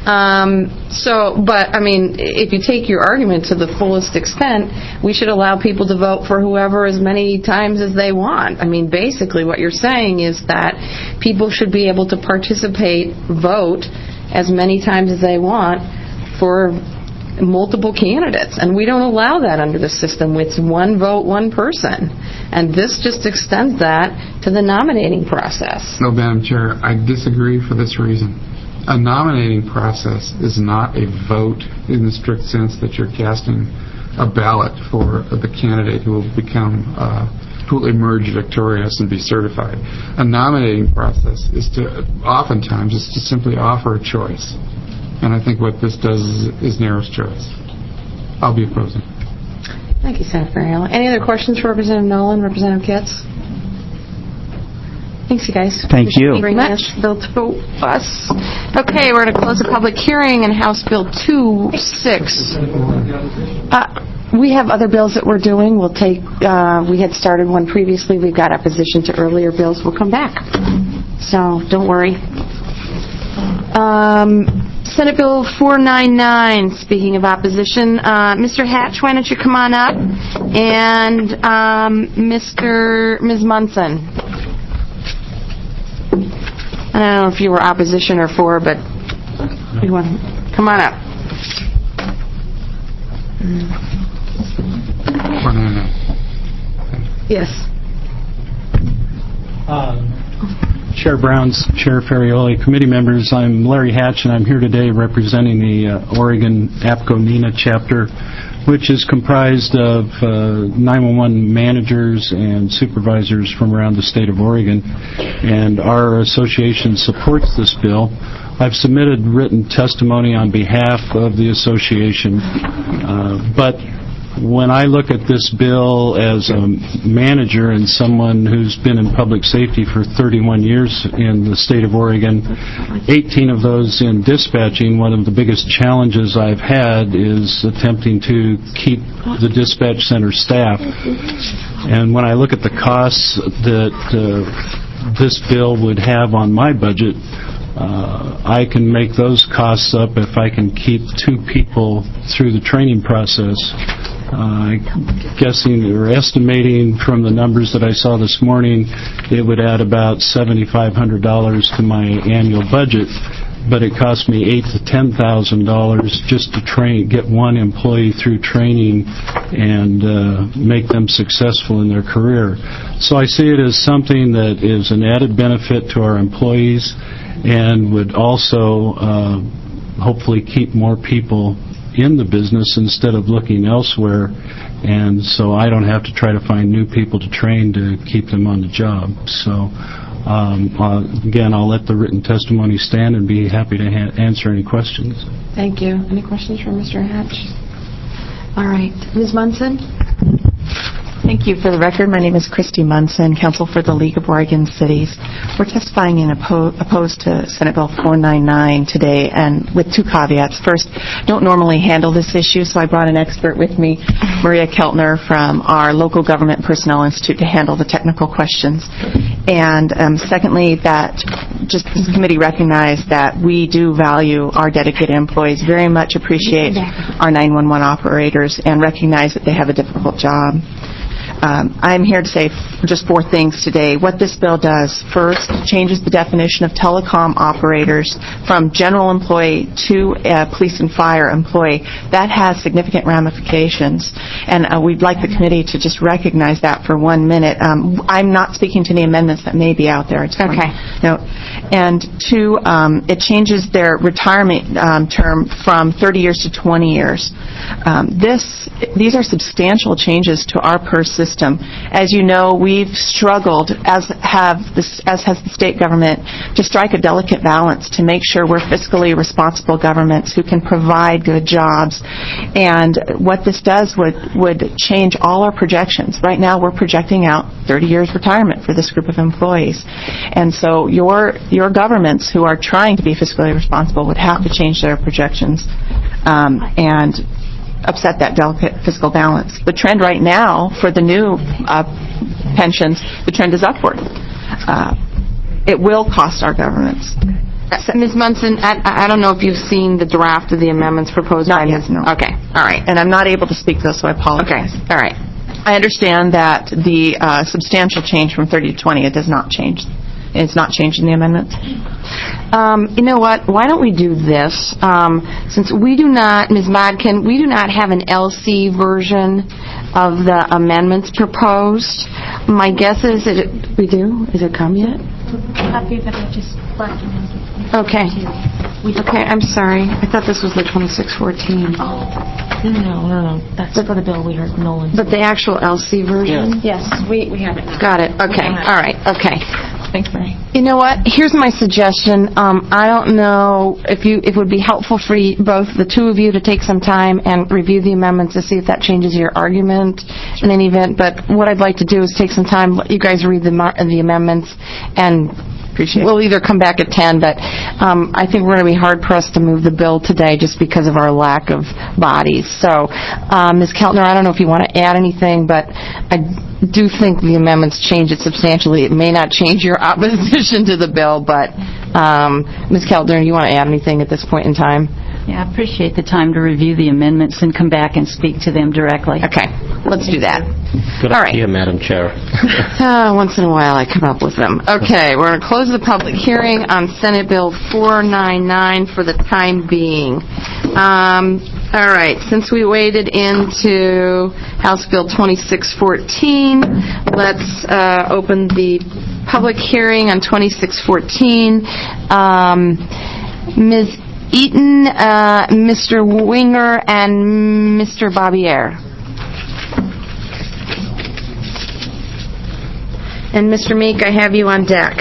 But if you take your argument to the fullest extent, we should allow people to vote for whoever as many times as they want. Basically what you're saying is that people should be able to vote as many times as they want for multiple candidates, and we don't allow that under the system. It's one vote, one person, and this just extends that to the nominating process. No, Madam Chair, I disagree for this reason. A nominating process is not a vote in the strict sense that you're casting a ballot for the candidate who will who will emerge victorious and be certified. A nominating process oftentimes is to simply offer a choice. And I think what this does is narrows choice. I'll be opposing. Thank you, Senator Ferrioli. Any other questions for Representative Nolan, Representative Kitts? Thanks, you guys. Thank you very much. Bill 2 us. Okay, we're going to close the public hearing in House Bill 2-6. We have other bills that we're doing. We'll take. We had started one previously. We've got opposition to earlier bills. We'll come back. So don't worry. Senate Bill 499, speaking of opposition, Mr. Hatch, why don't you come on up? And Ms. Munson. I don't know if you were opposition or for, but you want to come on up. Yes. Chair Browns, Chair Ferrioli, committee members, I'm Larry Hatch, and I'm here today representing the Oregon APCO-NENA chapter. which is comprised of 911 managers and supervisors from around the state of Oregon. And our association supports this bill. I've submitted written testimony on behalf of the association, but when I look at this bill as a manager and someone who's been in public safety for 31 years in the state of Oregon, 18 of those in dispatching, one of the biggest challenges I've had is attempting to keep the dispatch center staff. And when I look at the costs that this bill would have on my budget, I can make those costs up if I can keep 2 people through the training process. Guessing or estimating from the numbers that I saw this morning, it would add about $7,500 to my annual budget, but it cost me $8,000 to $10,000 just to get one employee through training and make them successful in their career. So I see it as something that is an added benefit to our employees and would also hopefully keep more people in the business instead of looking elsewhere, and so I don't have to try to find new people to train to keep them on the job. So again, I'll let the written testimony stand and be happy to answer any questions. Thank you. Any questions for Mr. Hatch? All right. Ms. Munson? Thank you. For the record, my name is Christy Munson, counsel for the League of Oregon Cities. We're testifying in opposed to Senate Bill 499 today, and with 2 caveats. First, don't normally handle this issue, so I brought an expert with me, Maria Keltner from our local government personnel institute, to handle the technical questions. And secondly, that just this committee recognized that we do value our dedicated employees, very much appreciate our 911 operators, and recognize that they have a difficult job. I'm here to say just 4 things today. What this bill does, first, changes the definition of telecom operators from general employee to police and fire employee. That has significant ramifications, and we'd like the committee to just recognize that for 1 minute. I'm not speaking to any amendments that may be out there. Okay. No. And 2, it changes their retirement term from 30 years to 20 years. These are substantial changes to our PERS system. As you know, we've struggled, as has the state government, to strike a delicate balance to make sure we're fiscally responsible governments who can provide good jobs. And what this does would change all our projections. Right now, we're projecting out 30 years retirement for this group of employees. And so your governments who are trying to be fiscally responsible would have to change their projections and upset that delicate fiscal balance. The trend right now for the new pensions, the trend is upward. It will cost our governments. Ms. Munson, I don't know if you've seen the draft of the amendments proposed by Not yet, no. Okay, all right. And I'm not able to speak to this, so I apologize. Okay, all right. I understand that the substantial change from 30 to 20, it does not change. It's not changing the amendments? You know what? Why don't we do this? Since we do not, Ms. Modkin, we do not have an LC version of the amendments proposed. My guess is that we do? Is it come yet? Copy that I just left. Okay. Okay, I'm sorry. I thought this was the 2614. No. That's for the bill we heard Nolan. But the actual LC version? Yes, we have it now. Got it. Okay. All right. Okay. Thanks, Mary. You know what? Here's my suggestion. I don't know if it would be helpful for both the 2 of you to take some time and review the amendments to see if that changes your argument in any event. But what I'd like to do is take some time, let you guys read the amendments, and we'll either come back at 10, but I think we're going to be hard-pressed to move the bill today just because of our lack of bodies. So, Ms. Keltner, I don't know if you want to add anything, but I do think the amendments change it substantially. It may not change your opposition to the bill, but Ms. Keltner, do you want to add anything at this point in time? Yeah, I appreciate the time to review the amendments and come back and speak to them directly. Okay, let's do that. Good All idea, Madam Chair. Once in a while I come up with them. Okay, we're going to close the public hearing on Senate Bill 499 for the time being. All right, since we waded into House Bill 2614, let's open the public hearing on 2614. Ms. Eaton, Mr. Winger, and Mr. Bobbier. And Mr. Meek, I have you on deck.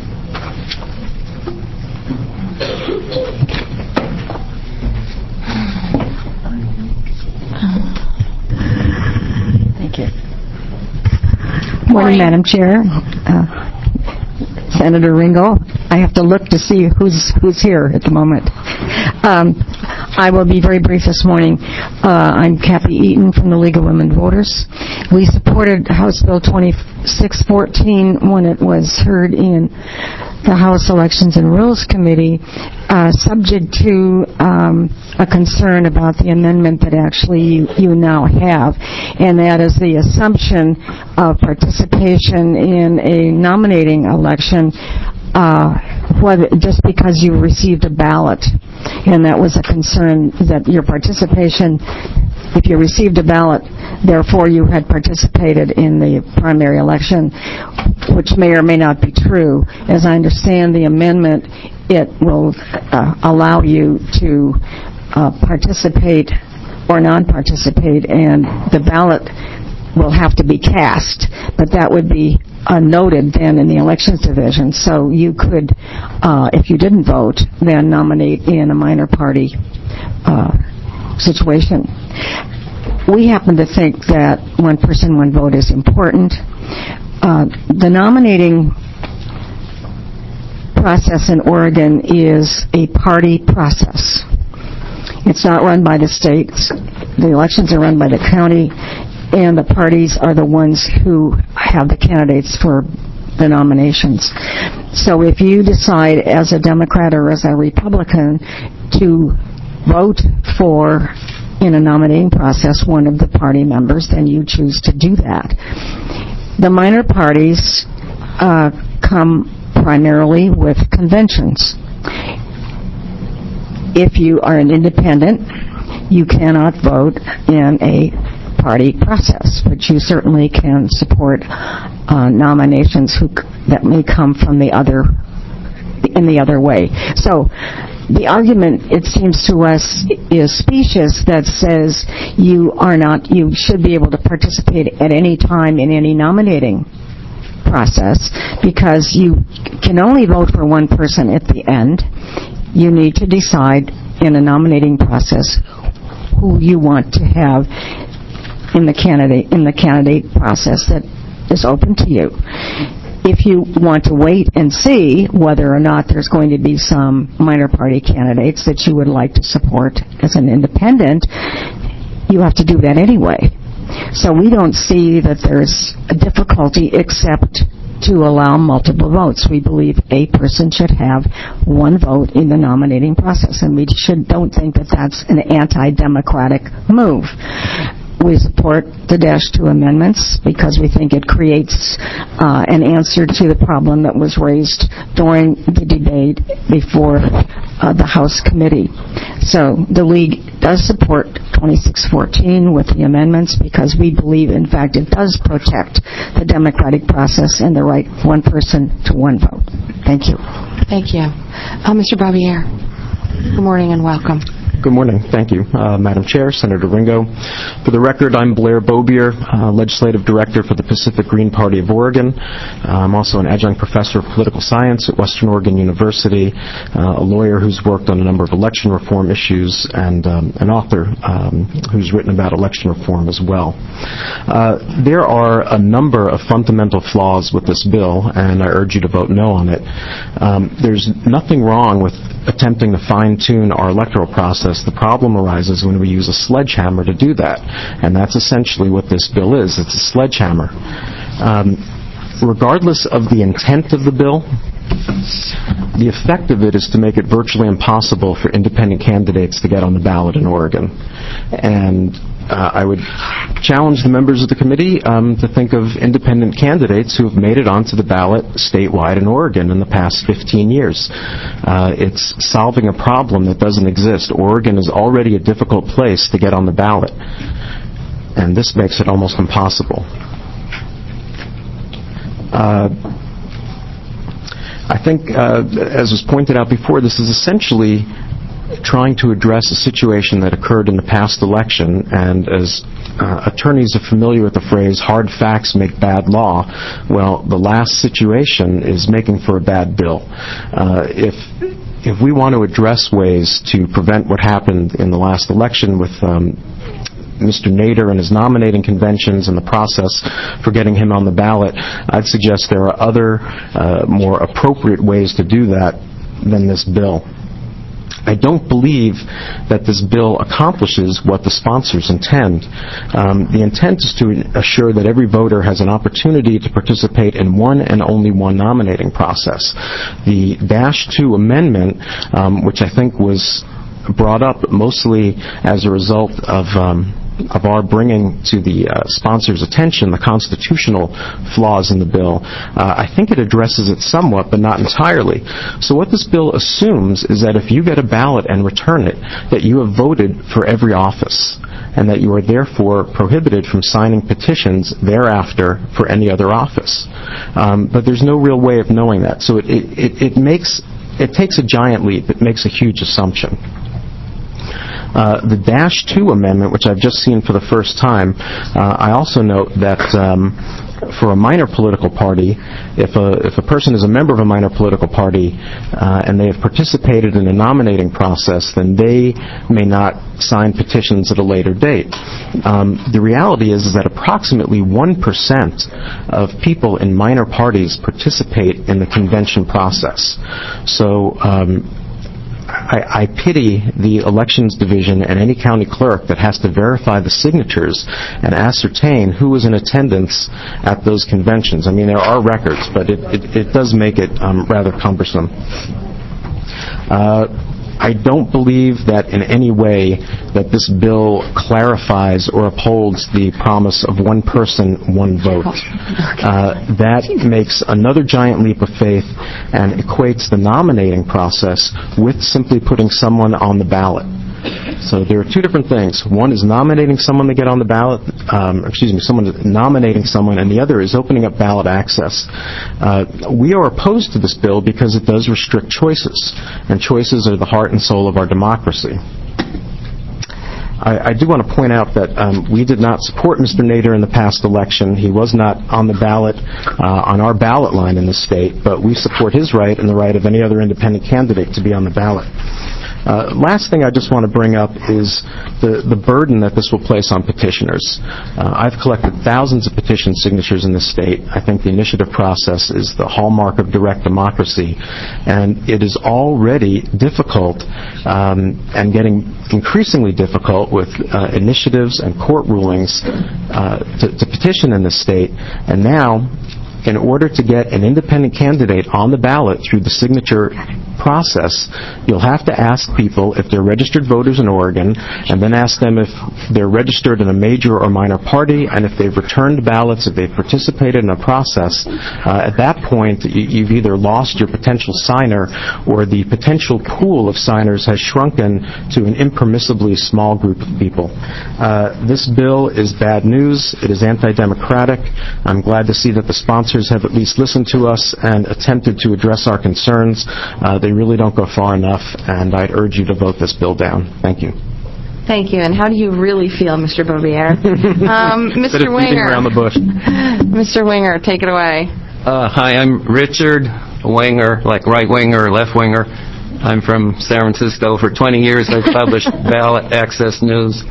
Thank you. Morning, Madam Chair. Senator Ringo. I have to look to see who's here at the moment. I will be very brief this morning. I'm Kathy Eaton from the League of Women Voters. We supported House Bill 2614 when it was heard in the House Elections and Rules Committee, subject to a concern about the amendment that actually you now have, and that is the assumption of participation in a nominating election just because you received a ballot. And that was a concern that your participation, if you received a ballot, therefore you had participated in the primary election, which may or may not be true. As I understand the amendment, it will allow you to participate or non-participate, and the ballot will have to be cast, but that would be noted then in the elections division. So you could, if you didn't vote, then nominate in a minor party situation. We happen to think that one person, one vote is important. The nominating process in Oregon is a party process. It's not run by the states. The elections are run by the county, and the parties are the ones who have the candidates for the nominations. So if you decide as a Democrat or as a Republican to vote for, in a nominating process, one of the party members, then you choose to do that. The minor parties come primarily with conventions. If you are an independent, you cannot vote in a party process, but you certainly can support nominations that may come from the other way. So the argument, it seems to us, is specious that says you should be able to participate at any time in any nominating process, because you can only vote for one person at the end. You need to decide in a nominating process who you want to have in the candidate process that is open to you. If you want to wait and see whether or not there's going to be some minor party candidates that you would like to support as an independent, you have to do that anyway. So we don't see that there's a difficulty except to allow multiple votes. We believe a person should have one vote in the nominating process, and we don't think that that's an anti-democratic move. We support the -2 amendments because we think it creates an answer to the problem that was raised during the debate before the House committee. So the League does support 2614 with the amendments because we believe, in fact, it does protect the democratic process and the right of one person to one vote. Thank you. Thank you. Mr. Bobbier, good morning and welcome. Good morning. Thank you, Madam Chair, Senator Ringo. For the record, I'm Blair Bobier, Legislative Director for the Pacific Green Party of Oregon. I'm also an adjunct professor of political science at Western Oregon University, a lawyer who's worked on a number of election reform issues, and an author who's written about election reform as well. There are a number of fundamental flaws with this bill, and I urge you to vote no on it. There's nothing wrong with attempting to fine-tune our electoral process. The problem arises when we use a sledgehammer to do that, and that's essentially what this bill is. It's a sledgehammer. Regardless of the intent of the bill, the effect of it is to make it virtually impossible for independent candidates to get on the ballot in Oregon. And I would challenge the members of the committee to think of independent candidates who have made it onto the ballot statewide in Oregon in the past 15 years. It's solving a problem that doesn't exist. Oregon is already a difficult place to get on the ballot, and this makes it almost impossible. I think, as was pointed out before, this is essentially trying to address a situation that occurred in the past election, and as attorneys are familiar with the phrase, hard facts make bad law. Well, the last situation is making for a bad bill. If we want to address ways to prevent what happened in the last election with Mr. Nader and his nominating conventions and the process for getting him on the ballot, I'd suggest there are other more appropriate ways to do that than this bill. I don't believe that this bill accomplishes what the sponsors intend. The intent is to assure that every voter has an opportunity to participate in one and only one nominating process. The -2 amendment, which I think was brought up mostly as a result of our bringing to the sponsors' attention the constitutional flaws in the bill, I think it addresses it somewhat, but not entirely. So what this bill assumes is that if you get a ballot and return it, that you have voted for every office, and that you are therefore prohibited from signing petitions thereafter for any other office. But there's no real way of knowing that. So it takes a giant leap. It makes a huge assumption. The -2 amendment, which I've just seen for the first time, I also note that for a minor political party, if a person is a member of a minor political party and they have participated in a nominating process, then they may not sign petitions at a later date. The reality is that approximately 1% of people in minor parties participate in the convention process. So I pity the elections division and any county clerk that has to verify the signatures and ascertain who was in attendance at those conventions. I mean, there are records, but it does make it rather cumbersome. I don't believe that in any way that this bill clarifies or upholds the promise of one person, one vote. That makes another giant leap of faith and equates the nominating process with simply putting someone on the ballot. So there are two different things. One is nominating someone to get on the ballot, someone nominating someone, and the other is opening up ballot access. We are opposed to this bill because it does restrict choices, and choices are the heart and soul of our democracy. I do want to point out that we did not support Mr. Nader in the past election. He was not on the ballot, on our ballot line in the state, but we support his right and the right of any other independent candidate to be on the ballot. Last thing I just want to bring up is the burden that this will place on petitioners. I've collected thousands of petition signatures in the state. I think the initiative process is the hallmark of direct democracy, and it is already difficult and getting increasingly difficult with initiatives and court rulings to petition in the state. And now, in order to get an independent candidate on the ballot through the signature process, you'll have to ask people if they're registered voters in Oregon, and then ask them if they're registered in a major or minor party, and if they've returned ballots, if they've participated in a process. At that point, you've either lost your potential signer, or the potential pool of signers has shrunken to an impermissibly small group of people. This bill is bad news. It is anti-democratic. I'm glad to see that the sponsors have at least listened to us and attempted to address our concerns. They really don't go far enough, and I'd urge you to vote this bill down. Thank you. Thank you. And how do you really feel, Mr. Beaubier? Mr. Winger. Around the bush. Mr. Winger, take it away. Hi, I'm Richard Winger, like right winger or left winger. I'm from San Francisco. For 20 years, I've published Ballot Access News.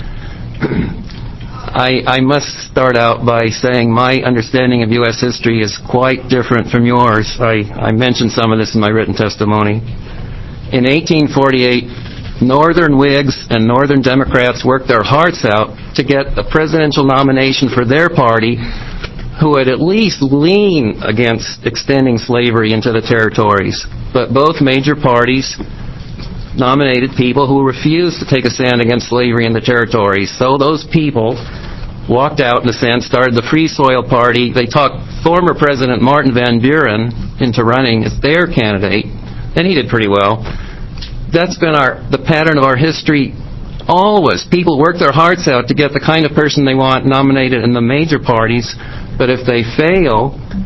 I must start out by saying my understanding of U.S. history is quite different from yours. I mentioned some of this in my written testimony. In 1848, Northern Whigs and Northern Democrats worked their hearts out to get a presidential nomination for their party who would at least lean against extending slavery into the territories. But both major parties nominated people who refused to take a stand against slavery in the territories. So those people walked out, in a sense, started the Free Soil Party. They talked former President Martin Van Buren into running as their candidate, and he did pretty well. That's been the pattern of our history always. People work their hearts out to get the kind of person they want nominated in the major parties, but if they fail,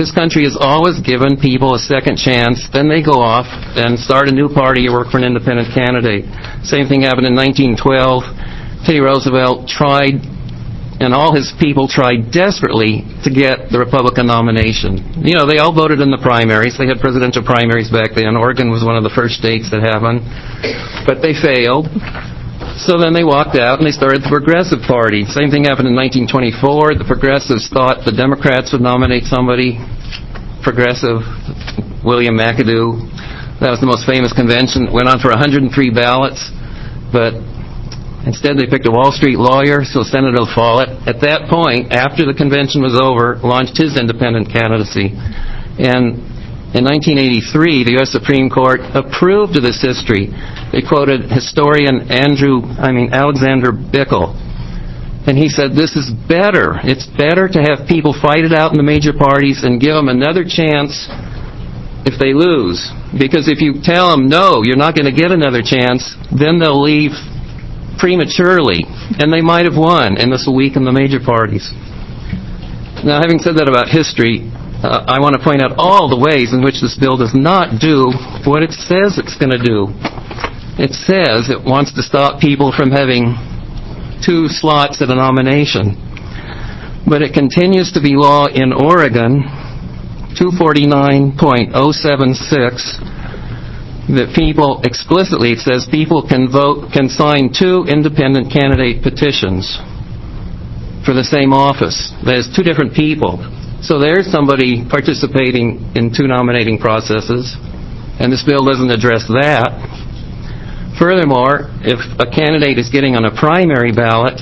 This country has always given people a second chance, then they go off and start a new party or work for an independent candidate. Same thing happened in 1912. Teddy Roosevelt tried, and all his people tried desperately to get the Republican nomination. You know, they all voted in the primaries. They had presidential primaries back then. Oregon was one of the first states that had one. But they failed. So then they walked out and they started the Progressive Party. Same thing happened in 1924. The Progressives thought the Democrats would nominate somebody progressive, William McAdoo. That was the most famous convention. It went on for 103 ballots. But instead, they picked a Wall Street lawyer, so Senator Follett, at that point, after the convention was over, launched his independent candidacy. And in 1983, the U.S. Supreme Court approved of this history. They quoted historian Alexander Bickel. And he said, this is better. It's better to have people fight it out in the major parties and give them another chance if they lose. Because if you tell them, no, you're not going to get another chance, then they'll leave prematurely, and they might have won, and this will weaken the major parties. Now, having said that about history, I want to point out all the ways in which this bill does not do what it says it's going to do. It says it wants to stop people from having 2 slots at a nomination. But it continues to be law in Oregon, 249.076, that people explicitly, it says people can sign 2 independent candidate petitions for the same office. There's 2 different people. So there's somebody participating in 2 nominating processes, and this bill doesn't address that. Furthermore, if a candidate is getting on a primary ballot,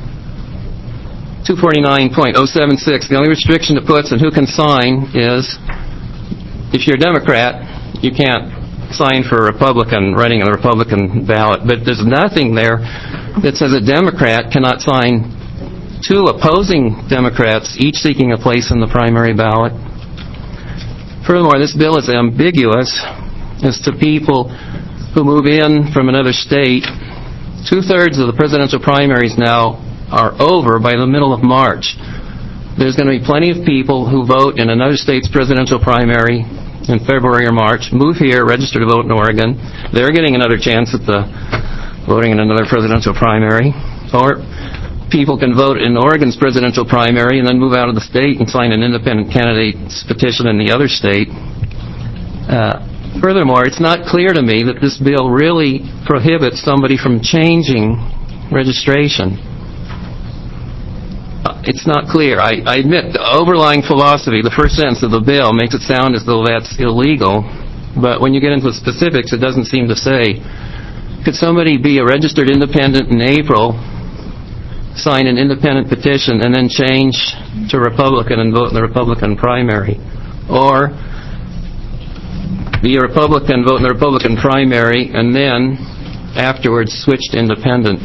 249.076, the only restriction it puts on who can sign is if you're a Democrat, you can't sign for a Republican running on the Republican ballot. But there's nothing there that says a Democrat cannot sign 2 opposing Democrats, each seeking a place in the primary ballot. Furthermore, this bill is ambiguous as to people who move in from another state. 2/3 of the presidential primaries now are over by the middle of March. There's going to be plenty of people who vote in another state's presidential primary in February or March, move here, register to vote in Oregon. They're getting another chance at voting in another presidential primary. Or people can vote in Oregon's presidential primary and then move out of the state and sign an independent candidate's petition in the other state. Furthermore, it's not clear to me that this bill really prohibits somebody from changing registration. It's not clear. I admit the overlying philosophy, the first sentence of the bill, makes it sound as though that's illegal. But when you get into the specifics, it doesn't seem to say. Could somebody be a registered independent in April, sign an independent petition, and then change to Republican and vote in the Republican primary? Or be a Republican, vote in the Republican primary, and then afterwards switch to independent?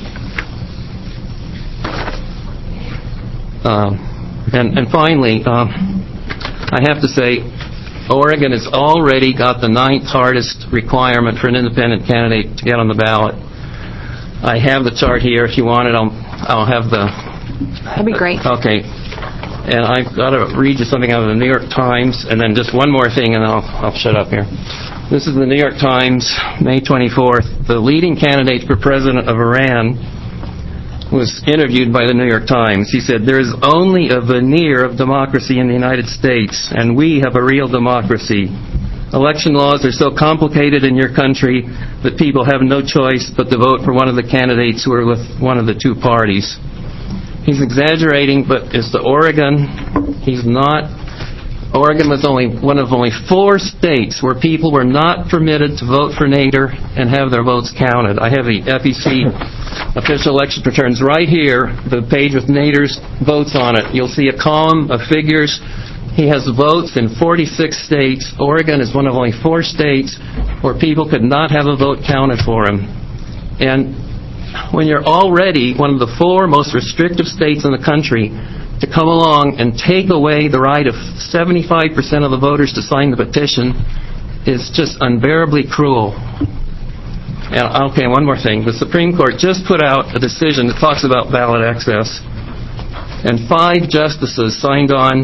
And finally, I have to say, Oregon has already got the 9th hardest requirement for an independent candidate to get on the ballot. I have the chart here. If you want it, I'll have the... That'd be great. Okay. And I've got to read you something out of the New York Times, and then just one more thing, and I'll shut up here. This is the New York Times, May 24th. The leading candidate for president of Iran was interviewed by the New York Times. He said, "There is only a veneer of democracy in the United States, and we have a real democracy. Election laws are so complicated in your country that people have no choice but to vote for one of the candidates who are with one of the 2 parties." He's exaggerating, but as to Oregon, he's not. Oregon was one of only 4 states where people were not permitted to vote for Nader and have their votes counted. I have the FEC official election returns right here, the page with Nader's votes on it. You'll see a column of figures. He has votes in 46 states. Oregon is one of only 4 states where people could not have a vote counted for him. And when you're already one of the 4 most restrictive states in the country, to come along and take away the right of 75% of the voters to sign the petition is just unbearably cruel. And, okay, one more thing. The Supreme Court just put out a decision that talks about ballot access, and 5 justices signed on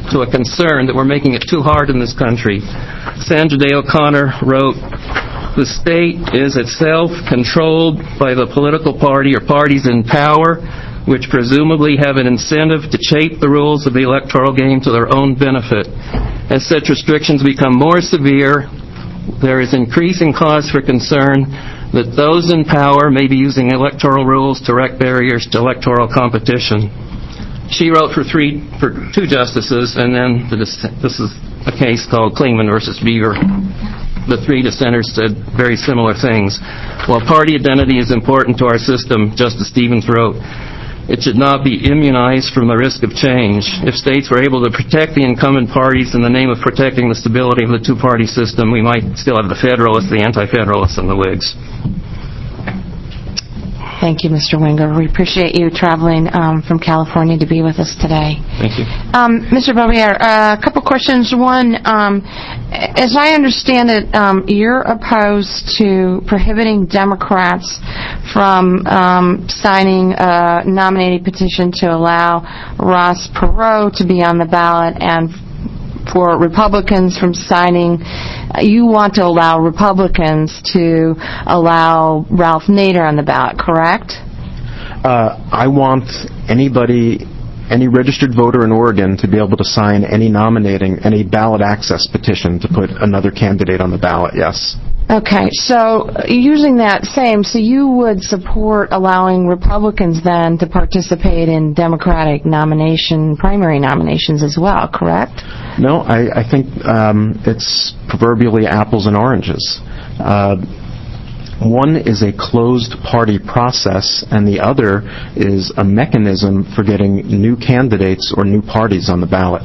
to a concern that we're making it too hard in this country. Sandra Day O'Connor wrote, "The state is itself controlled by the political party or parties in power, which presumably have an incentive to shape the rules of the electoral game to their own benefit. As such restrictions become more severe, there is increasing cause for concern that those in power may be using electoral rules to erect barriers to electoral competition." She wrote for two justices, and then this is a case called Klingman versus Beaver. The three dissenters said very similar things. While party identity is important to our system, Justice Stevens wrote, it should not be immunized from the risk of change. If states were able to protect the incumbent parties in the name of protecting the stability of the two-party system, we might still have the Federalists, the Anti-Federalists, and the Whigs. Thank you, Mr. Wenger. We appreciate you traveling from California to be with us today. Thank you. Mr. Beaubier, a couple questions. One, as I understand it, you're opposed to prohibiting Democrats from signing a nominating petition to allow Ross Perot to be on the ballot, and for Republicans from signing. You want to allow Republicans to allow Ralph Nader on the ballot, correct? I want any registered voter in Oregon to be able to sign any ballot access petition to put another candidate on the ballot, yes. Okay, so using that same, so you would support allowing Republicans then to participate in Democratic primary nominations as well, correct? No, I think it's proverbially apples and oranges. One is a closed party process, and the other is a mechanism for getting new candidates or new parties on the ballot.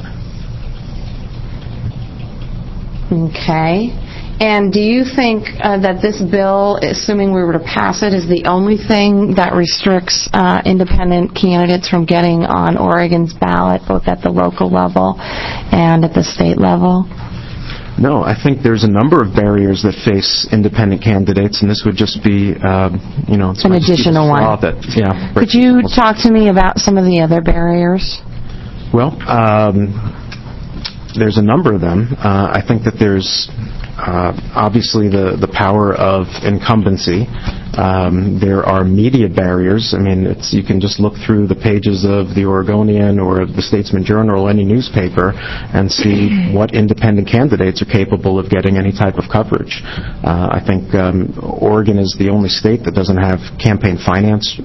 Okay. And do you think that this bill, assuming we were to pass it, is the only thing that restricts independent candidates from getting on Oregon's ballot, both at the local level and at the state level? No, I think there's a number of barriers that face independent candidates, and this would just be, it's an additional one. Could you talk to me about some of the other barriers? Well, there's a number of them. I think that there's obviously the power of incumbency. There are media barriers. I mean, you can just look through the pages of the Oregonian or the Statesman Journal or any newspaper and see what independent candidates are capable of getting any type of coverage. I think Oregon is the only state that doesn't have campaign finance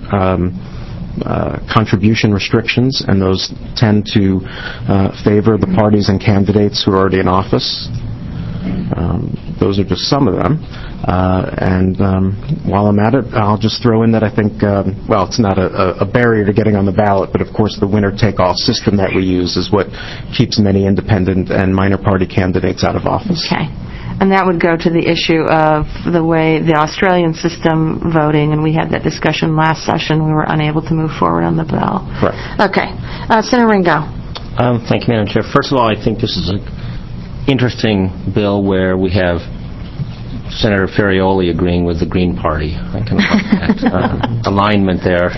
contribution restrictions, and those tend to favor the parties and candidates who are already in office. Those are just some of them. And while I'm at it, I'll just throw in that I think, it's not a barrier to getting on the ballot, but of course the winner-take-all system that we use is what keeps many independent and minor party candidates out of office. Okay. And that would go to the issue of the way the Australian system voting, and we had that discussion last session. We were unable to move forward on the bill. Correct. Okay. Senator Ringo. Thank you, Madam Chair. First of all, I think this is an interesting bill where we have Senator Ferrioli agreeing with the Green Party. I can like that alignment there.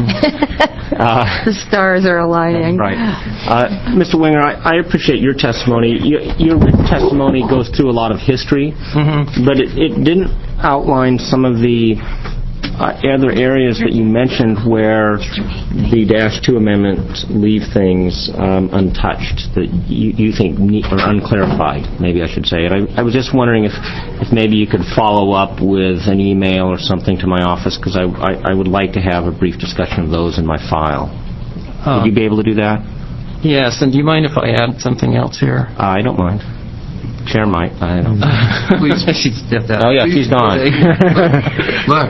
The stars are aligning. Right. Mr. Wenger, I appreciate your testimony. Your written testimony goes through a lot of history, but it didn't outline some of the other areas that you mentioned where the -2 amendments leave things untouched that you think are unclarified, maybe I should say. And I was just wondering if maybe you could follow up with an email or something to my office, because I would like to have a brief discussion of those in my file. Would you be able to do that? Yes, and do you mind if I add something else here? I don't mind. Chair might. I don't know. Please, she's stepped out. Oh, yeah, she's gone. Look.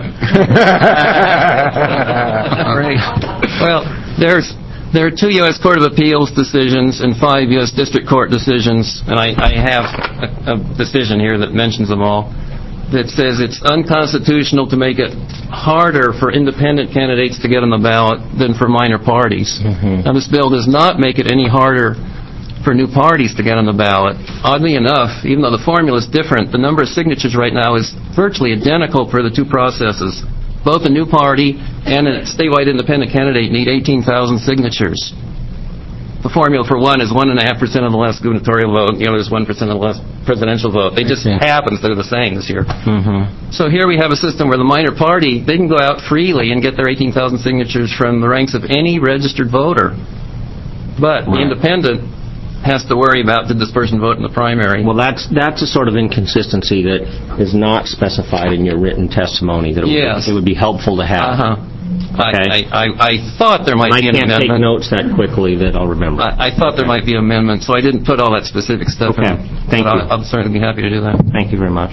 Right. Well, there are 2 U.S. Court of Appeals decisions and 5 U.S. District Court decisions, and I have a decision here that mentions them all, that says it's unconstitutional to make it harder for independent candidates to get on the ballot than for minor parties. Now, this bill does not make it any harder for new parties to get on the ballot. Oddly enough, even though the formula is different, the number of signatures right now is virtually identical for the two processes. Both a new party and a statewide independent candidate need 18,000 signatures. the formula for one is 1.5% of the last gubernatorial vote, the other is 1% of the last presidential vote. They just happens they're the same this year. So here we have a system where the minor party, they can go out freely and get their 18,000 signatures from the ranks of any registered voter. But the independent has to worry about the dispersion vote in the primary. Well, that's a sort of inconsistency that is not specified in your written testimony. That it would be helpful to have. Okay. I thought there might be an amendment. I can't take notes that quickly that I'll remember. I thought there might be an amendment, so I didn't put all that specific stuff in. Thank you. I'll certainly be happy to do that. Thank you very much.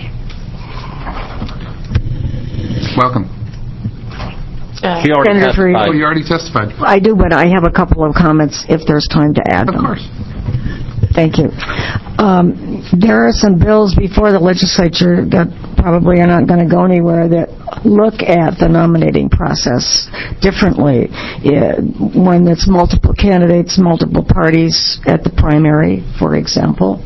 Welcome. She already testified. Oh, you already testified. I do, but I have a couple of comments if there's time to add them. Of course. Thank you. There are some bills before the legislature that probably are not going to go anywhere that look at the nominating process differently. When it's multiple candidates, multiple parties at the primary, for example.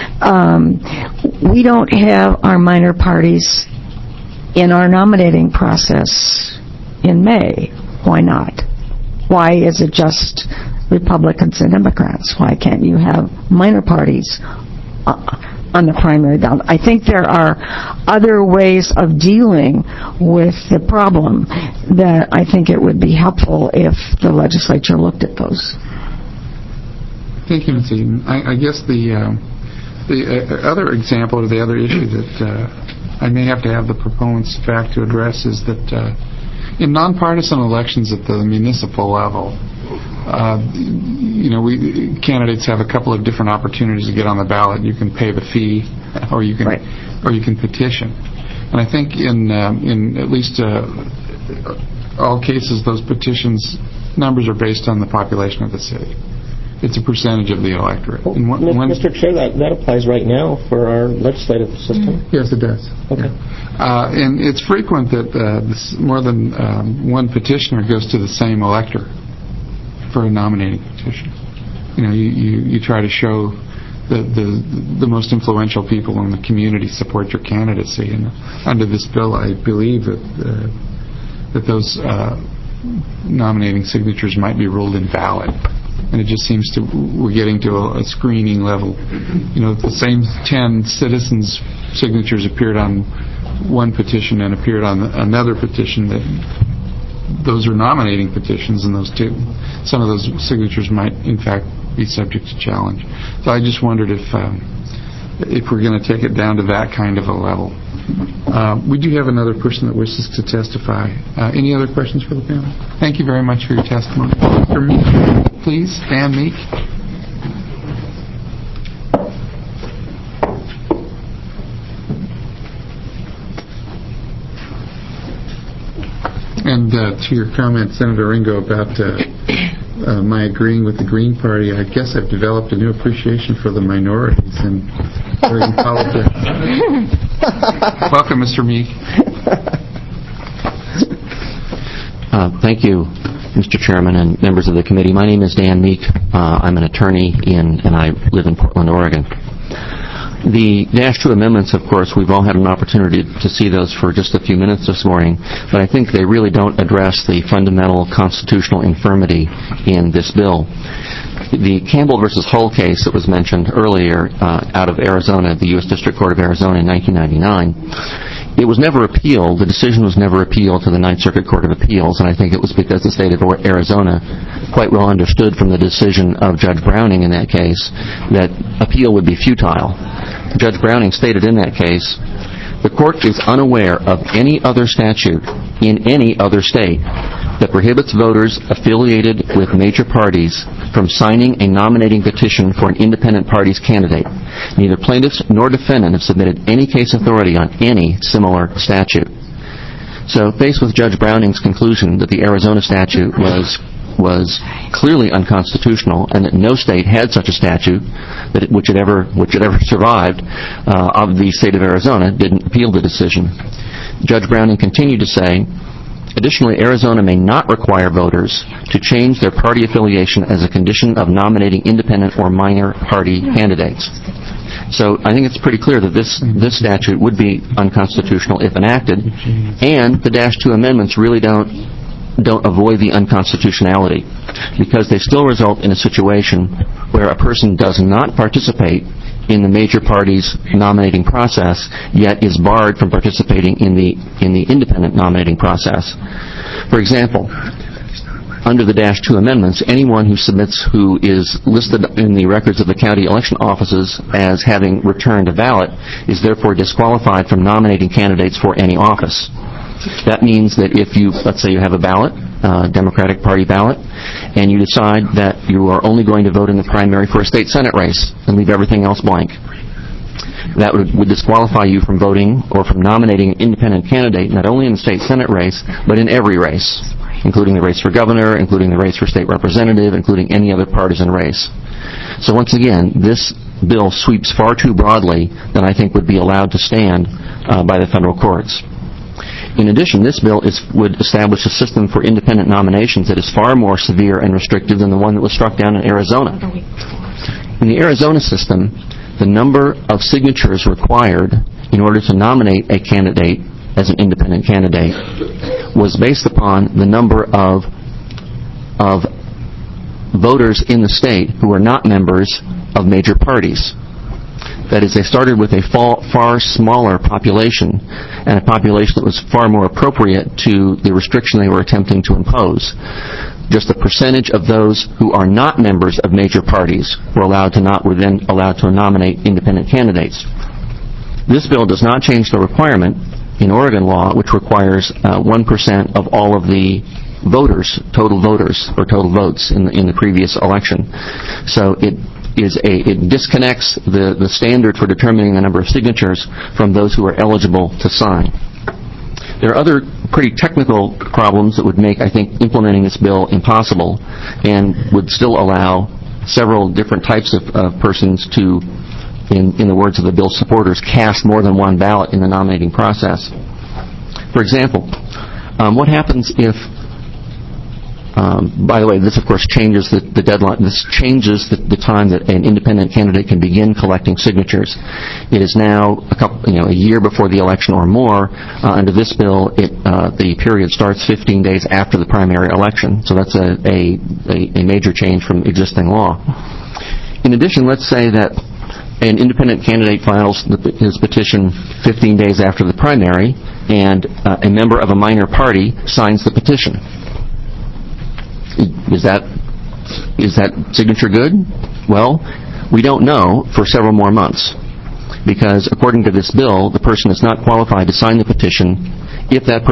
We don't have our minor parties in our nominating process in May. Why not? Why is it just Republicans and Democrats? Why can't you have minor parties on the primary ballot? I think there are other ways of dealing with the problem that I think it would be helpful if the legislature looked at those. Thank you, Ms. Eden. I guess the other example or the other issue that I may have to have the proponents back to address is that in nonpartisan elections at the municipal level, candidates have a couple of different opportunities to get on the ballot. You can pay the fee, or you can petition. And I think in at least all cases, those petitions numbers are based on the population of the city. It's a percentage of the electorate. Mr. Chair, that applies right now for our legislative system. Yes, it does. Okay. And it's frequent that more than one petitioner goes to the same elector for a nominating petition. You try to show the most influential people in the community support your candidacy. And under this bill, I believe that those nominating signatures might be ruled invalid. And it just seems we're getting to a screening level. The same 10 citizens' signatures appeared on one petition and appeared on another petition. That those are nominating petitions, and some of those signatures might, in fact, be subject to challenge. So I just wondered if we're going to take it down to that kind of a level. We do have another person that wishes to testify. Any other questions for the panel? Thank you very much for your testimony. Mr. Meek, please. Dan Meek. And to your comment, Senator Ringo, about my agreeing with the Green Party, I guess I've developed a new appreciation for the minorities in Oregon politics. Welcome, Mr. Meek. Thank you, Mr. Chairman and members of the committee. My name is Dan Meek. I'm an attorney and I live in Portland, Oregon. The Dash 2 amendments, of course, we've all had an opportunity to see those for just a few minutes this morning, but I think they really don't address the fundamental constitutional infirmity in this bill. The Campbell versus Hull case that was mentioned earlier out of Arizona, the U.S. District Court of Arizona in 1999, it was never appealed. The decision was never appealed to the Ninth Circuit Court of Appeals, and I think it was because the state of Arizona quite well understood from the decision of Judge Browning in that case that appeal would be futile. Judge Browning stated in that case, the court is unaware of any other statute in any other state that prohibits voters affiliated with major parties from signing a nominating petition for an independent party's candidate. Neither plaintiffs nor defendant have submitted any case authority on any similar statute. So, faced with Judge Browning's conclusion that the Arizona statute was clearly unconstitutional and that no state had such a statute which had ever survived of the state of Arizona, didn't appeal the decision. Judge Browning continued to say, additionally, Arizona may not require voters to change their party affiliation as a condition of nominating independent or minor party candidates. So I think it's pretty clear that this statute would be unconstitutional if enacted, and the Dash 2 amendments really don't avoid the unconstitutionality. because they still result in a situation where a person does not participate in the major party's nominating process, yet is barred from participating in the independent nominating process. For example, under the -2 amendments, anyone who is listed in the records of the county election offices as having returned a ballot is therefore disqualified from nominating candidates for any office. That means that if let's say you have a ballot, Democratic Party ballot, and you decide that you are only going to vote in the primary for a state Senate race and leave everything else blank, that would disqualify you from voting or from nominating an independent candidate, not only in the state Senate race, but in every race, including the race for governor, including the race for state representative, including any other partisan race. So once again, this bill sweeps far too broadly than I think would be allowed to stand by the federal courts. In addition, this bill would establish a system for independent nominations that is far more severe and restrictive than the one that was struck down in Arizona. In the Arizona system, the number of signatures required in order to nominate a candidate as an independent candidate was based upon the number of voters in the state who were not members of major parties. That is, they started with a far smaller population, and a population that was far more appropriate to the restriction they were attempting to impose. Just a percentage of those who are not members of major parties were then allowed to nominate independent candidates. This bill does not change the requirement in Oregon law, which requires 1% of all of the total voters or total votes in the previous election. So it disconnects the standard for determining the number of signatures from those who are eligible to sign. There are other pretty technical problems that would make, I think, implementing this bill impossible and would still allow several different types of persons to, in the words of the bill's supporters, cast more than one ballot in the nominating process. For example, what happens if by the way, this of course changes the deadline. This changes the time that an independent candidate can begin collecting signatures. It is now a year before the election or more. Under this bill, the period starts 15 days after the primary election. So that's a major change from existing law. In addition, let's say that an independent candidate files his petition 15 days after the primary, and a member of a minor party signs the petition. Is that signature good? Well, we don't know for several more months, because according to this bill, the person is not qualified to sign the petition if the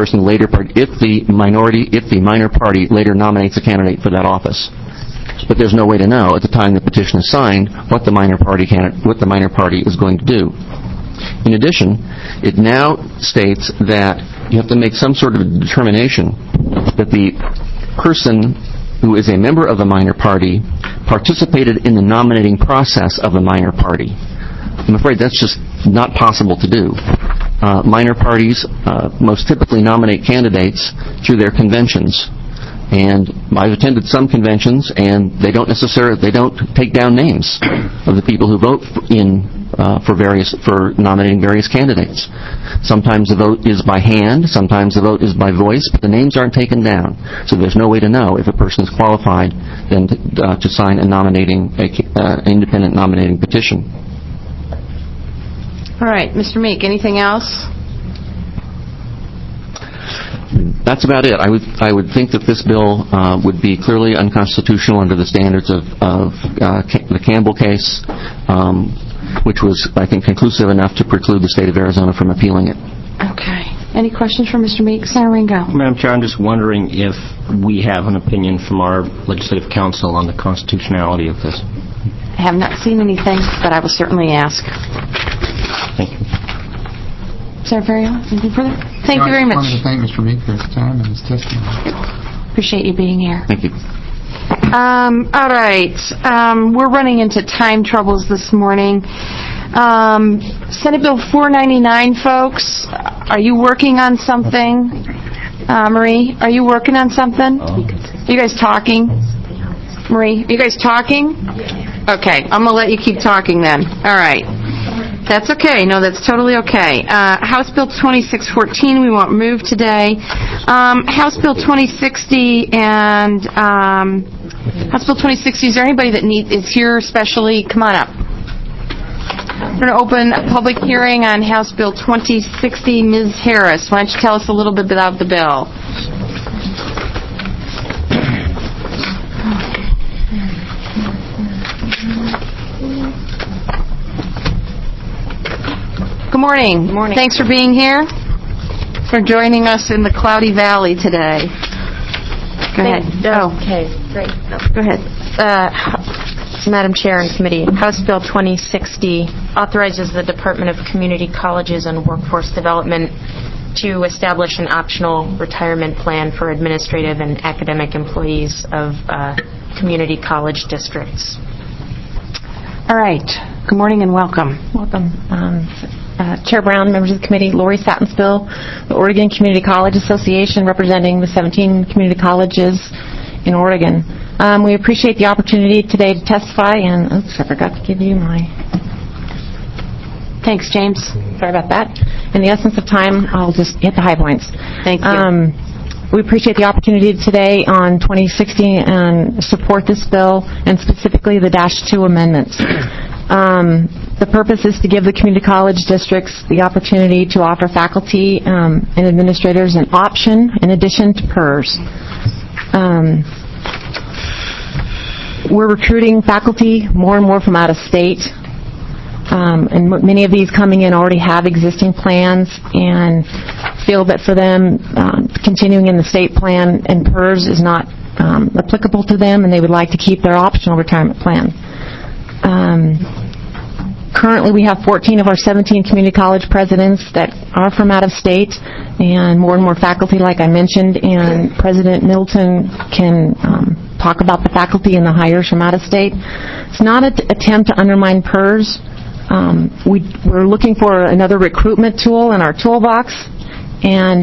minor party later nominates a candidate for that office. But there's no way to know at the time the petition is signed what the minor party is going to do. In addition, it now states that you have to make some sort of determination that the person who is a member of the minor party participated in the nominating process of the minor party. I'm afraid that's just not possible to do. Minor parties most typically nominate candidates through their conventions. And I've attended some conventions, and they don't take down names of the people who vote for nominating various candidates. Sometimes the vote is by hand, sometimes the vote is by voice, but the names aren't taken down. So there's no way to know if a person is qualified then to sign an independent nominating petition. All right, Mr. Meek, anything else? That's about it. I would think that this bill would be clearly unconstitutional under the standards of the Campbell case, which was, I think, conclusive enough to preclude the state of Arizona from appealing it. Okay. Any questions for Mr. Meek? Senator Ringo. Madam Chair, I'm just wondering if we have an opinion from our legislative council on the constitutionality of this. I have not seen anything, but I will certainly ask. Thank you. Senator Ferriero, anything further? Thank you very much. I wanted to thank Mr. Meek for his time and his testimony. Appreciate you being here. Thank you. All right. We're running into time troubles this morning. Senate Bill 499, folks. Are you working on something? Marie, are you working on something? Are you guys talking? Marie, are you guys talking? Okay. I'm going to let you keep talking then. All right. That's okay. No, that's totally okay. House Bill 2614, we won't move today. House Bill 2060 and House Bill 2060, is there anybody that is here especially? Come on up. We're going to open a public hearing on House Bill 2060. Ms. Harris, why don't you tell us a little bit about the bill? Good morning. Good morning. Thanks for being here, for joining us in the Cloudy Valley today. Go ahead. Okay, great. Go ahead. Madam Chair and Committee, House Bill 2060 authorizes the Department of Community Colleges and Workforce Development to establish an optional retirement plan for administrative and academic employees of community college districts. All right. Good morning and welcome. Welcome. Chair Brown, members of the committee, Lori Sattenspill, the Oregon Community College Association, representing the 17 community colleges in Oregon. We appreciate the opportunity today to testify, and oops, I forgot to give you my... Thanks, James. Sorry about that. In the essence of time, I'll just hit the high points. Thank you. We appreciate the opportunity today on 2060 and support this bill, and specifically the -2 amendments. The purpose is to give the community college districts the opportunity to offer faculty and administrators an option in addition to PERS. We're recruiting faculty more and more from out of state, and many of these coming in already have existing plans and feel that for them continuing in the state plan and PERS is not applicable to them, and they would like to keep their optional retirement plan. Currently, we have 14 of our 17 community college presidents that are from out of state, and more faculty, like I mentioned, and President Middleton can talk about the faculty and the hires from out of state. It's not an attempt to undermine PERS. We're looking for another recruitment tool in our toolbox, and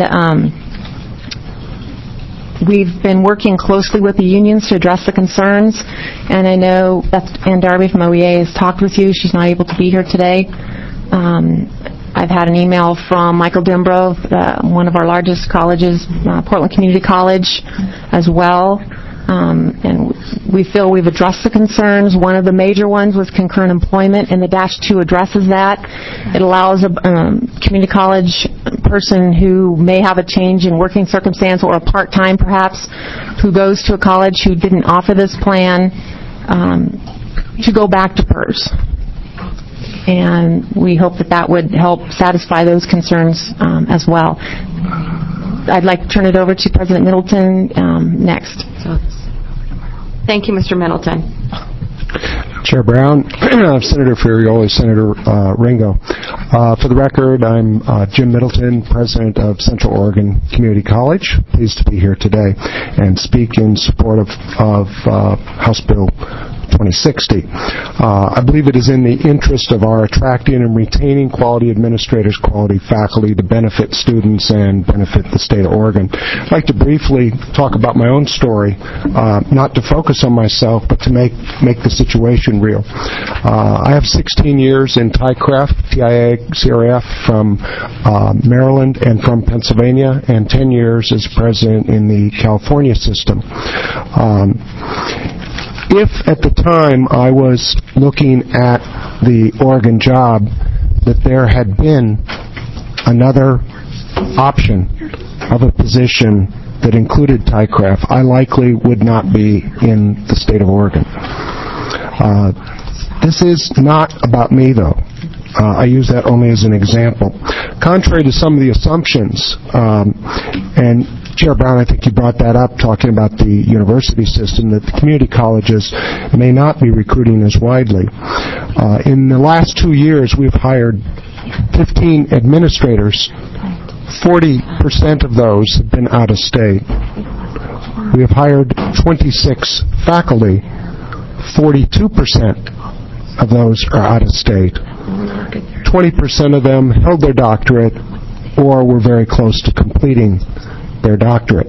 we've been working closely with the unions to address the concerns, and I know Beth Ann Darby from OEA has talked with you. She's not able to be here today. I've had an email from Michael Dimbrov, one of our largest colleges, Portland Community College, as well. And we feel we've addressed the concerns. One of the major ones was concurrent employment, and the -2 addresses that. It allows a community college person who may have a change in working circumstance or a part-time perhaps who goes to a college who didn't offer this plan to go back to PERS. And we hope that would help satisfy those concerns as well. I'd like to turn it over to President Middleton next. Thank you, Mr. Middleton. Chair Brown, Senator Ferrioli, Senator Ringo. For the record, I'm Jim Middleton, President of Central Oregon Community College. Pleased to be here today and speak in support of House Bill 2060. I believe it is in the interest of our attracting and retaining quality administrators, quality faculty to benefit students and benefit the state of Oregon. I'd like to briefly talk about my own story, not to focus on myself, but to make the situation real. I have 16 years in TIA CRF from Maryland and from Pennsylvania, and 10 years as president in the California system. If at the time I was looking at the Oregon job that there had been another option of a position that included TICRAF, I likely would not be in the state of Oregon. This is not about me, though. I use that only as an example. Contrary to some of the assumptions, and Chair Brown, I think you brought that up, talking about the university system, that the community colleges may not be recruiting as widely. In the last 2 years, we've hired 15 administrators. 40% of those have been out of state. We have hired 26 faculty. 42% of those are out of state. 20% of them held their doctorate or were very close to completing their doctorate.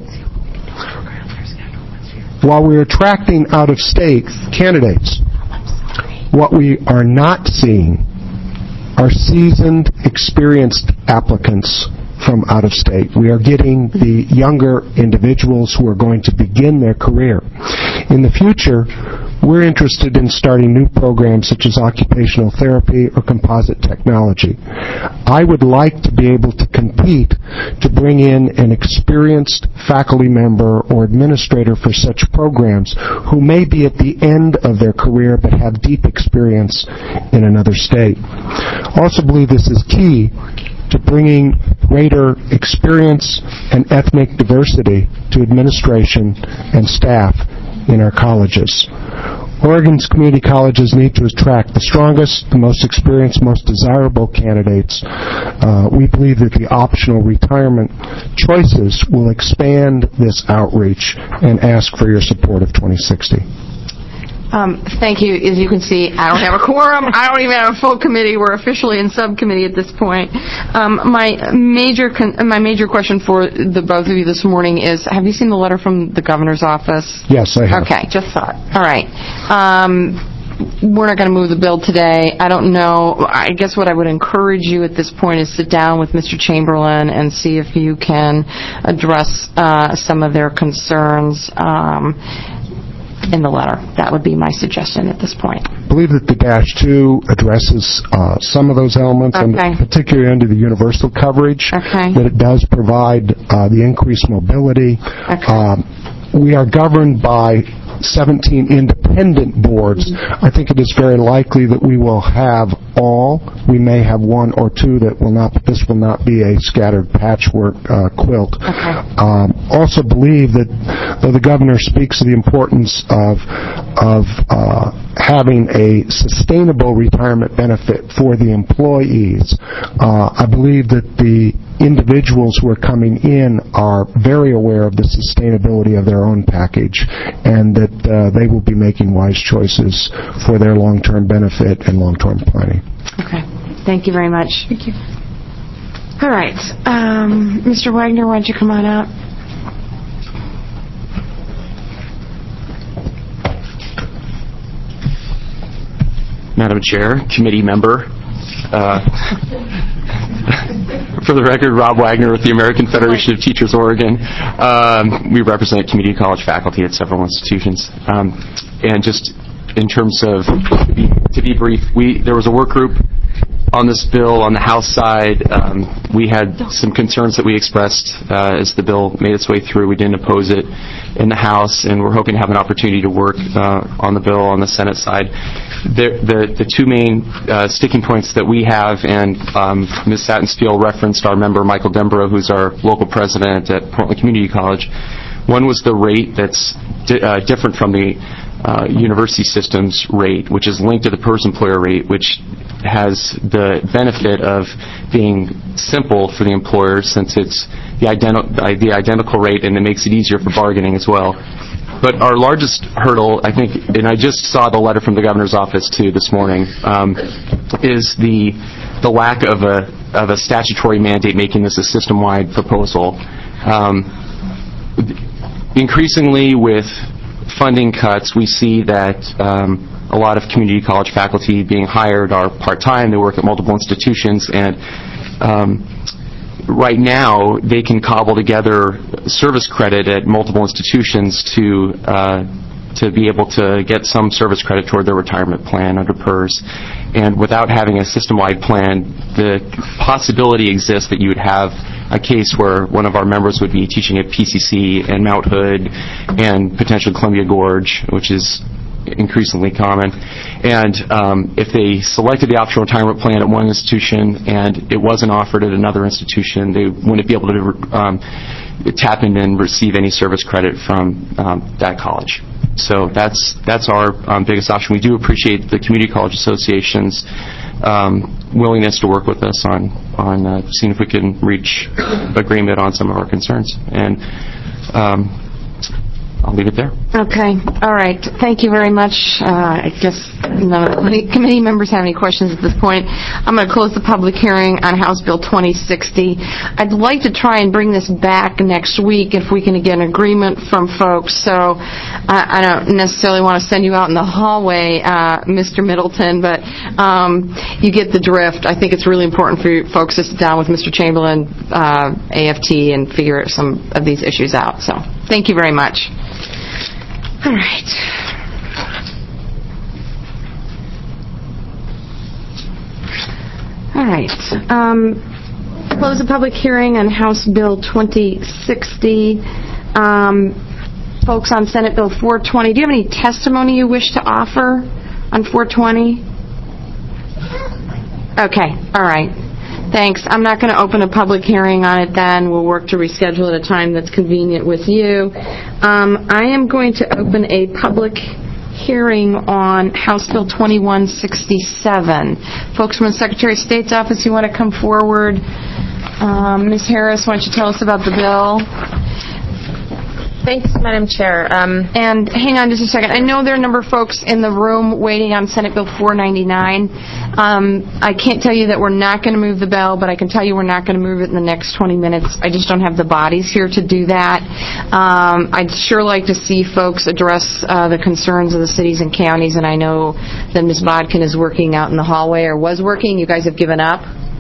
While we're attracting out-of-state candidates, what we are not seeing are seasoned, experienced applicants from out of state. We are getting the younger individuals who are going to begin their career. In the future, we're interested in starting new programs such as occupational therapy or composite technology. I would like to be able to compete to bring in an experienced faculty member or administrator for such programs who may be at the end of their career but have deep experience in another state. I also believe this is key to bringing greater experience and ethnic diversity to administration and staff in our colleges. Oregon's community colleges need to attract the strongest, the most experienced, most desirable candidates. We believe that the optional retirement choices will expand this outreach and ask for your support of 2060. Thank you. As you can see, I don't have a quorum. I don't even have a full committee. We're officially in subcommittee at this point. My major question for the both of you this morning is, have you seen the letter from the governor's office? Yes, I have. Okay, just saw it. All right. We're not going to move the bill today. I don't know. I guess what I would encourage you at this point is sit down with Mr. Chamberlain and see if you can address some of their concerns in the letter. That would be my suggestion at this point. I believe that the -2 addresses some of those elements, and particularly under the universal coverage, that it does provide the increased mobility. We are governed by 17 independent boards. I think it is very likely that we will have all. We may have one or two that will not, but this will not be a scattered patchwork quilt. Also believe that though the governor speaks of the importance of having a sustainable retirement benefit for the employees, I believe that the individuals who are coming in are very aware of the sustainability of their own package, and that they will be making wise choices for their long-term benefit and long-term planning. Okay. Thank you very much. Thank you. All right. Mr. Wagner, why don't you come on up? Madam Chair, committee member, for the record, Rob Wagner with the American Federation of Teachers Oregon. We represent community college faculty at several institutions. And just in terms of, to be brief, there was a work group on this bill on the House side. We had some concerns that we expressed as the bill made its way through. We didn't oppose it in the House, and we're hoping to have an opportunity to work on the bill on the Senate side. The two main sticking points that we have, and Ms. Sattenspiel referenced our member Michael Dembrow, who's our local president at Portland Community College. One was the rate that's different from the university system's rate, which is linked to the PERS employer rate, which has the benefit of being simple for the employer since it's the identical rate, and it makes it easier for bargaining as well. But our largest hurdle, I think, and I just saw the letter from the governor's office too this morning, is the lack of a statutory mandate making this a system-wide proposal. Increasingly, with funding cuts, we see that a lot of community college faculty being hired are part-time. They work at multiple institutions, and right now they can cobble together service credit at multiple institutions to be able to get some service credit toward their retirement plan under PERS. And without having a system-wide plan, the possibility exists that you would have a case where one of our members would be teaching at PCC and Mount Hood and potentially Columbia Gorge, which is increasingly common. And if they selected the optional retirement plan at one institution and it wasn't offered at another institution, they wouldn't be able to tap in and receive any service credit from that college. So that's our biggest option. We do appreciate the Community College Association's willingness to work with us on seeing if we can reach agreement on some of our concerns. And I'll leave it there. Okay. All right. Thank you very much. I guess none of the committee members have any questions at this point. I'm going to close the public hearing on House Bill 2060. I'd like to try and bring this back next week if we can get an agreement from folks. So I don't necessarily want to send you out in the hallway, Mr. Middleton, but you get the drift. I think it's really important for you folks to sit down with Mr. Chamberlain, AFT, and figure some of these issues out. So thank you very much. All right. All right. Close the public hearing on House Bill 2060. Folks on Senate Bill 420, do you have any testimony you wish to offer on 420? Okay. All right. Thanks. I'm not going to open a public hearing on it then. We'll work to reschedule at a time that's convenient with you. I am going to open a public hearing on House Bill 2167. Folks from the Secretary of State's office, you want to come forward? Ms. Harris, why don't you tell us about the bill? Thanks, Madam Chair. And hang on just a second. I know there are a number of folks in the room waiting on Senate Bill 499. I can't tell you that we're not going to move the bill, but I can tell you we're not going to move it in the next 20 minutes. I just don't have the bodies here to do that. I'd sure like to see folks address the concerns of the cities and counties, and I know that Ms. Bodkin is working out in the hallway, or was working. You guys have given up?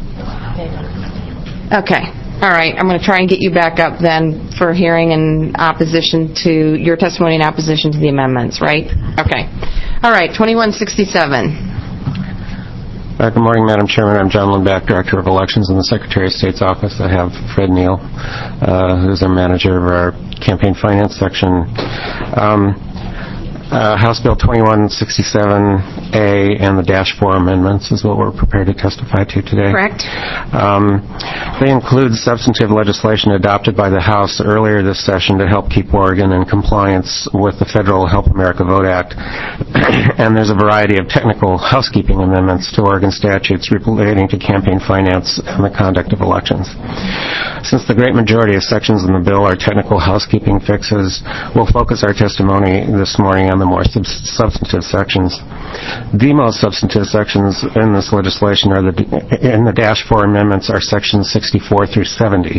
Okay. All right, I'm going to try and get you back up then for hearing in opposition to your testimony in opposition to the amendments, right? Okay. All right, 2167. Good morning, Madam Chairman. I'm John Lindback, Director of Elections in the Secretary of State's office. I have Fred Neal, who's our manager of our campaign finance section. House Bill 2167A and the -4 amendments is what we're prepared to testify to today. Correct. They include substantive legislation adopted by the House earlier this session to help keep Oregon in compliance with the federal Help America Vote Act. And there's a variety of technical housekeeping amendments to Oregon statutes relating to campaign finance and the conduct of elections. Since the great majority of sections in the bill are technical housekeeping fixes, we'll focus our testimony this morning on the more substantive sections. The most substantive sections in this legislation are in the -4 amendments are sections 64 through 70.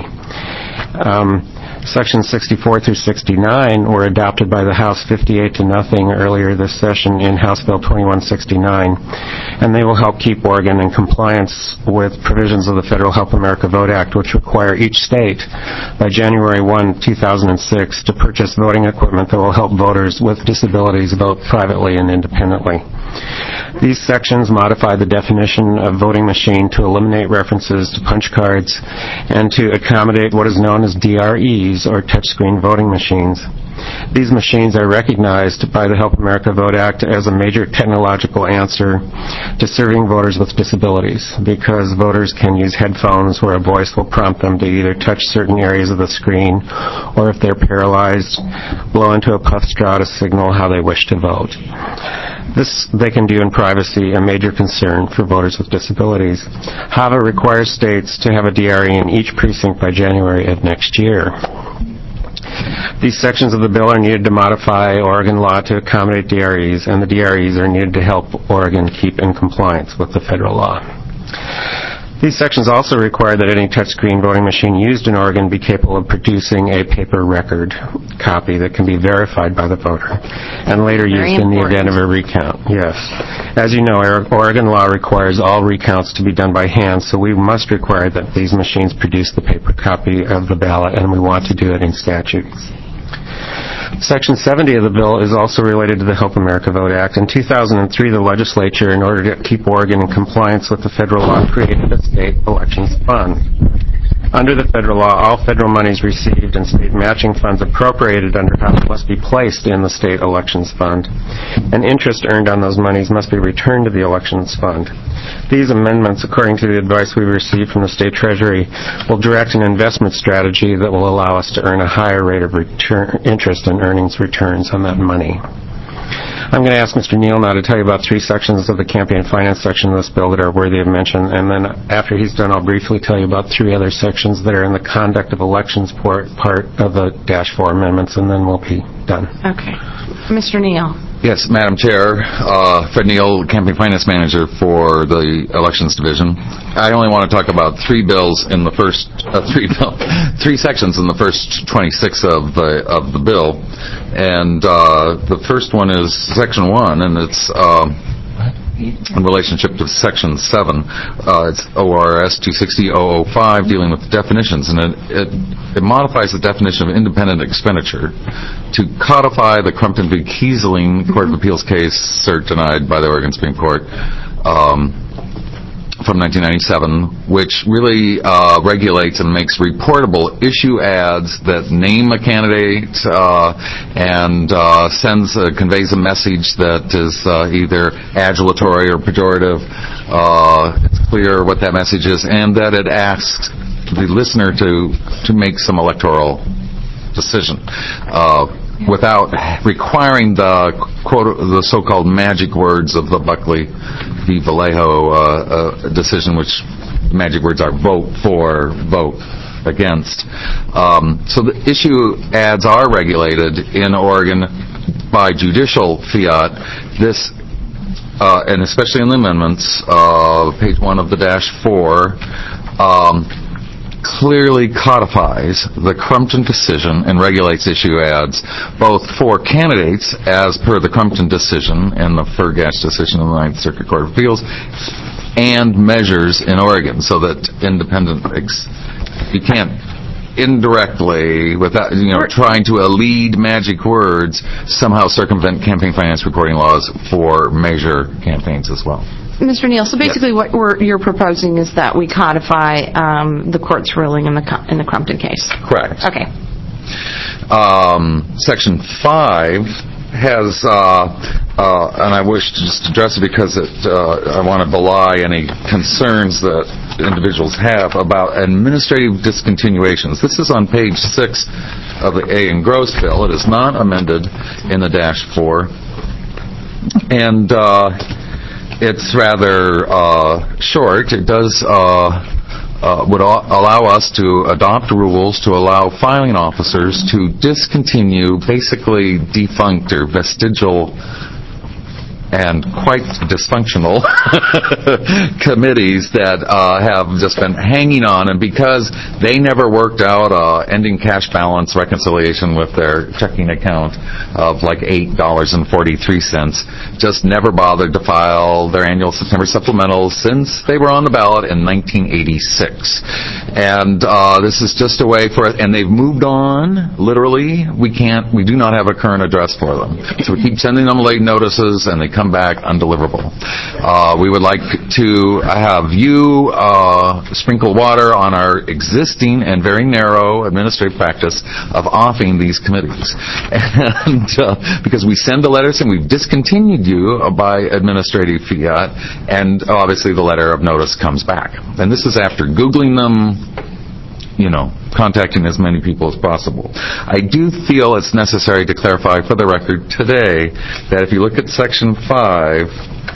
Sections 64 through 69 were adopted by the House 58-0 earlier this session in House Bill 2169, and they will help keep Oregon in compliance with provisions of the Federal Help America Vote Act, which require each state by January 1, 2006 to purchase voting equipment that will help voters with disabilities vote privately and independently. These sections modify the definition of voting machine to eliminate references to punch cards and to accommodate what is known as DREs, or touchscreen voting machines. These machines are recognized by the Help America Vote Act as a major technological answer to serving voters with disabilities, because voters can use headphones where a voice will prompt them to either touch certain areas of the screen, or if they're paralyzed, blow into a puff straw to signal how they wish to vote. This they can do in privacy, a major concern for voters with disabilities. HAVA requires states to have a DRE in each precinct by January of next year. These sections of the bill are needed to modify Oregon law to accommodate DREs, and the DREs are needed to help Oregon keep in compliance with the federal law. These sections also require that any touchscreen voting machine used in Oregon be capable of producing a paper record copy that can be verified by the voter and later used in the event of a recount. Yes. As you know, Oregon law requires all recounts to be done by hand, so we must require that these machines produce the paper copy of the ballot, and we want to do it in statutes. Section 70 of the bill is also related to the Help America Vote Act. In 2003, the legislature, in order to keep Oregon in compliance with the federal law, created a state elections fund. Under the federal law, all federal monies received and state matching funds appropriated under HAVA must be placed in the state elections fund, and interest earned on those monies must be returned to the elections fund. These amendments, according to the advice we received from the state treasury, will direct an investment strategy that will allow us to earn a higher rate of interest and earnings returns on that money. I'm going to ask Mr. Neal now to tell you about 3 sections of the campaign finance section of this bill that are worthy of mention, and then after he's done, I'll briefly tell you about 3 other sections that are in the conduct of elections part of the -4 amendments, and then we'll be done. Okay. Mr. Neal. Yes, Madam Chair, Fred Neal, Campaign Finance Manager for the Elections Division. I only want to talk about 3 bills in the first 3 sections in the first 26 of the bill, and the first one is Section 1, and it's in relationship to Section 7. It's ORS 260-005, dealing with definitions, and it modifies the definition of independent expenditure to codify the Crumpton v. Kieseling Court of Appeals case, cert denied by the Oregon Supreme Court, from 1997, which really regulates and makes reportable issue ads that name a candidate and conveys a message that is either adulatory or pejorative. It's clear what that message is, and that it asks the listener to make some electoral decision without requiring the so-called magic words of the Buckley v. Vallejo decision, which magic words are vote for, vote against. So the issue ads are regulated in Oregon by judicial fiat. This, and especially in the amendments, page 1 of the -4, clearly codifies the Crumpton decision and regulates issue ads both for candidates as per the Crumpton decision and the Fergatch decision of the Ninth Circuit Court of Appeals, and measures in Oregon, so that you can't indirectly, without trying to elide magic words, somehow circumvent campaign finance reporting laws for measure campaigns as well. Mr. Neal, so basically what you're proposing is that we codify the court's ruling in the Crumpton case. Correct. Okay. Section 5 has, and I wish to just address it because I want to belie any concerns that individuals have about administrative discontinuations. This is on page 6 of the A. and Gross bill. It is not amended in the -4. And it's rather short. It does would allow us to adopt rules to allow filing officers to discontinue basically defunct or vestigial and quite dysfunctional committees that have just been hanging on, and because they never worked out ending cash balance reconciliation with their checking account of like $8.43, just never bothered to file their annual September supplementals since they were on the ballot in 1986. And this is just a way for it, and they've moved on, literally. We do not have a current address for them. So we keep sending them late notices, and they come back undeliverable. We would like to have you sprinkle water on our existing and very narrow administrative practice of offing these committees. And because we send the letter saying we've discontinued you by administrative fiat, and obviously the letter of notice comes back. And this is after Googling them, contacting as many people as possible. I do feel it's necessary to clarify for the record today that if you look at Section 5,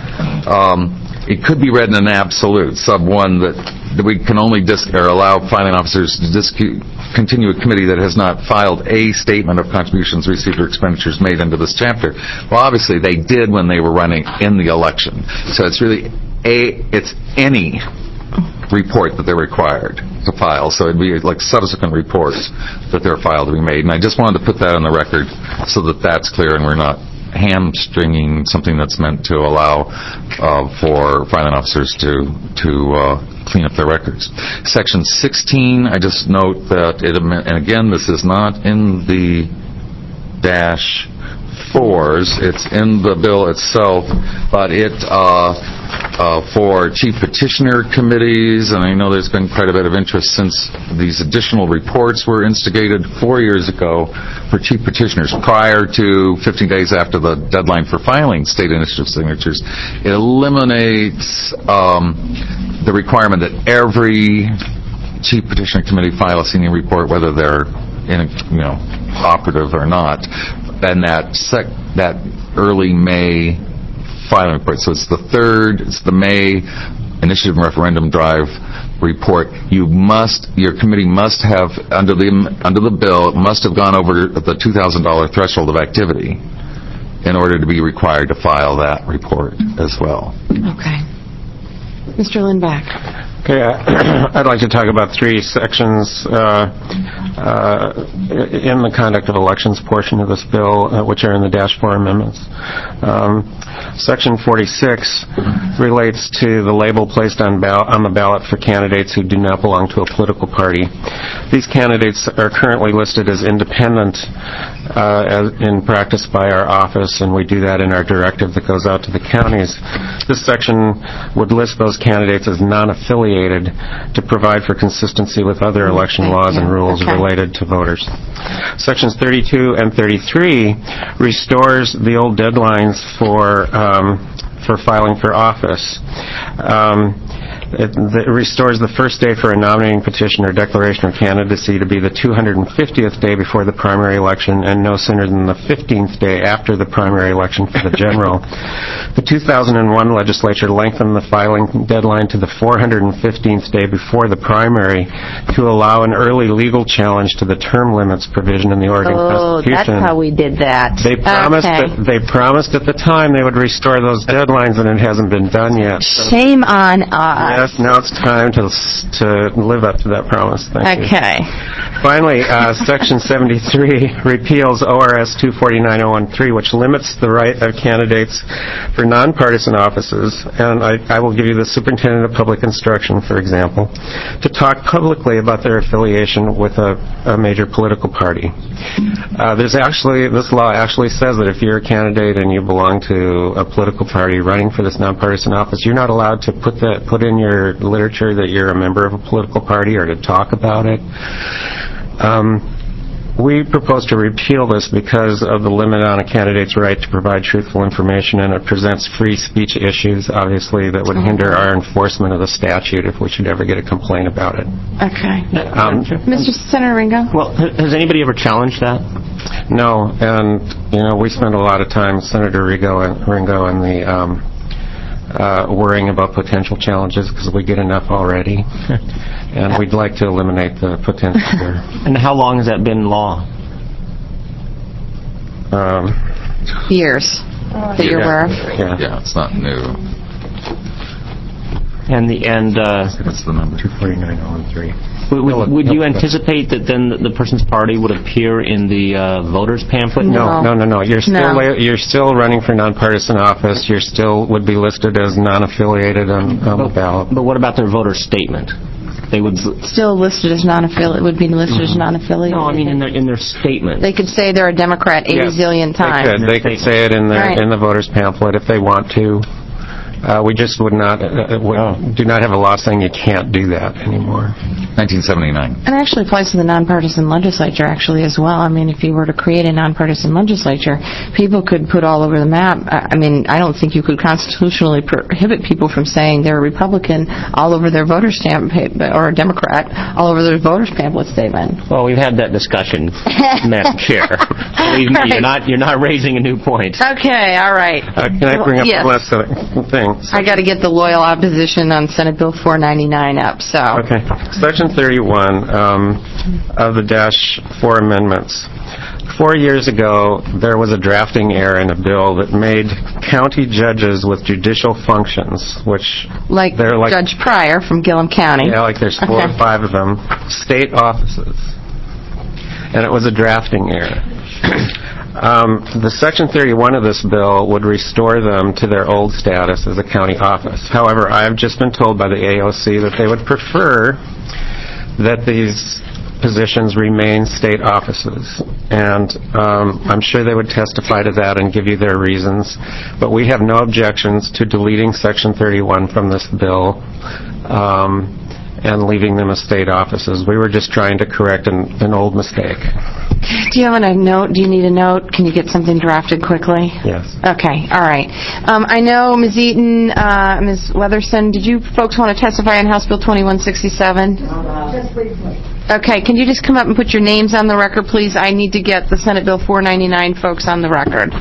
it could be read in an absolute, sub 1, that we can only allow filing officers to discontinue a committee that has not filed a statement of contributions received or expenditures made under this chapter. Well, obviously they did when they were running in the election. So it's really it's any report that they're required to file. So it'd be like subsequent reports that they're filed to be made. And I just wanted to put that on the record so that that's clear and we're not hamstringing something that's meant to allow for filing officers to clean up their records. Section 16, I just note that and again, this is not in the -4s, it's in the bill itself, but it for chief petitioner committees, and I know there's been quite a bit of interest since these additional reports were instigated 4 years ago for chief petitioners prior to 15 days after the deadline for filing state initiative signatures. It eliminates the requirement that every chief petitioner committee file a senior report, whether they're operative or not. and that early May filing report. So it's the May initiative and referendum drive report. Your committee must have, under the bill, must have gone over the $2,000 threshold of activity in order to be required to file that report as well. Okay. Mr. Lindback. Okay, I'd like to talk about three sections in the conduct of elections portion of this bill, which are in the -4 amendments. Section 46 relates to the label placed on the ballot for candidates who do not belong to a political party. These candidates are currently listed as independent in practice by our office, and we do that in our directive that goes out to the counties. This section would list those candidates as non-affiliated to provide for consistency with other election laws and rules related to voters. Sections 32 and 33 restores the old deadlines for filing for office. It restores the first day for a nominating petition or declaration of candidacy to be the 250th day before the primary election and no sooner than the 15th day after the primary election for the general. The 2001 legislature lengthened the filing deadline to the 415th day before the primary to allow an early legal challenge to the term limits provision in the Oregon Constitution. That's how we did that. They promised at the time they would restore those deadlines, and it hasn't been done yet. So. Shame on us. Yes, now it's time to live up to that promise. Thank you. Okay. Finally, Section 73 repeals ORS 249.013, which limits the right of candidates for nonpartisan offices, and I will give you the superintendent of public instruction, for example, to talk publicly about their affiliation with a major political party. This law actually says that if you're a candidate and you belong to a political party running for this nonpartisan office, you're not allowed to put in your literature that you're a member of a political party or to talk about it. We propose to repeal this because of the limit on a candidate's right to provide truthful information, and it presents free speech issues, obviously, that would hinder our enforcement of the statute if we should ever get a complaint about it. Okay. Mr. Senator Ringo? Well, has anybody ever challenged that? No, and, we spend a lot of time, Senator Ringo and the worrying about potential challenges because we get enough already, and we'd like to eliminate the potential there. And how long has that been law? Years that you're aware of. Yeah, it's not new. That's the number 249.013. Would you anticipate that then the person's party would appear in the voters pamphlet? No. You're still running for nonpartisan office. You still would be listed as non-affiliated on the ballot. But what about their voter statement? They would still listed as non-affiliated. Would be listed as non-affiliated. No, I mean in their statement. They could say they're a Democrat 80 zillion times. They could say it in the voters pamphlet if they want to. We just do not have a law saying you can't do that anymore. 1979. It actually applies to the nonpartisan legislature, actually, as well. I mean, if you were to create a nonpartisan legislature, people could put all over the map. I mean, I don't think you could constitutionally prohibit people from saying they're a Republican all over their voter stamp or a Democrat all over their voters pamphlet statement. Well, we've had that discussion, Madam Chair. Believe me, you're not raising a new point. Okay, all right. Can I bring up one last thing? I got to get the loyal opposition on Senate Bill 499 up. So. Okay. Section 31 of the -4 amendments. 4 years ago, there was a drafting error in a bill that made county judges with judicial functions, which like Judge Pryor from Gillum County. Yeah, like there's 4 or 5 of them, state offices. And it was a drafting error. The Section 31 of this bill would restore them to their old status as a county office. However, I have just been told by the AOC that they would prefer that these positions remain state offices. And I'm sure they would testify to that and give you their reasons. But we have no objections to deleting Section 31 from this bill. and leaving them as state offices. We were just trying to correct an old mistake. Do you have a note? Do you need a note? Can you get something drafted quickly? Yes. Okay, all right. I know Ms. Eaton, Ms. Weatherson, did you folks want to testify on House Bill 2167? Just briefly. Okay, can you just come up and put your names on the record, please? I need to get the Senate Bill 499 folks on the record.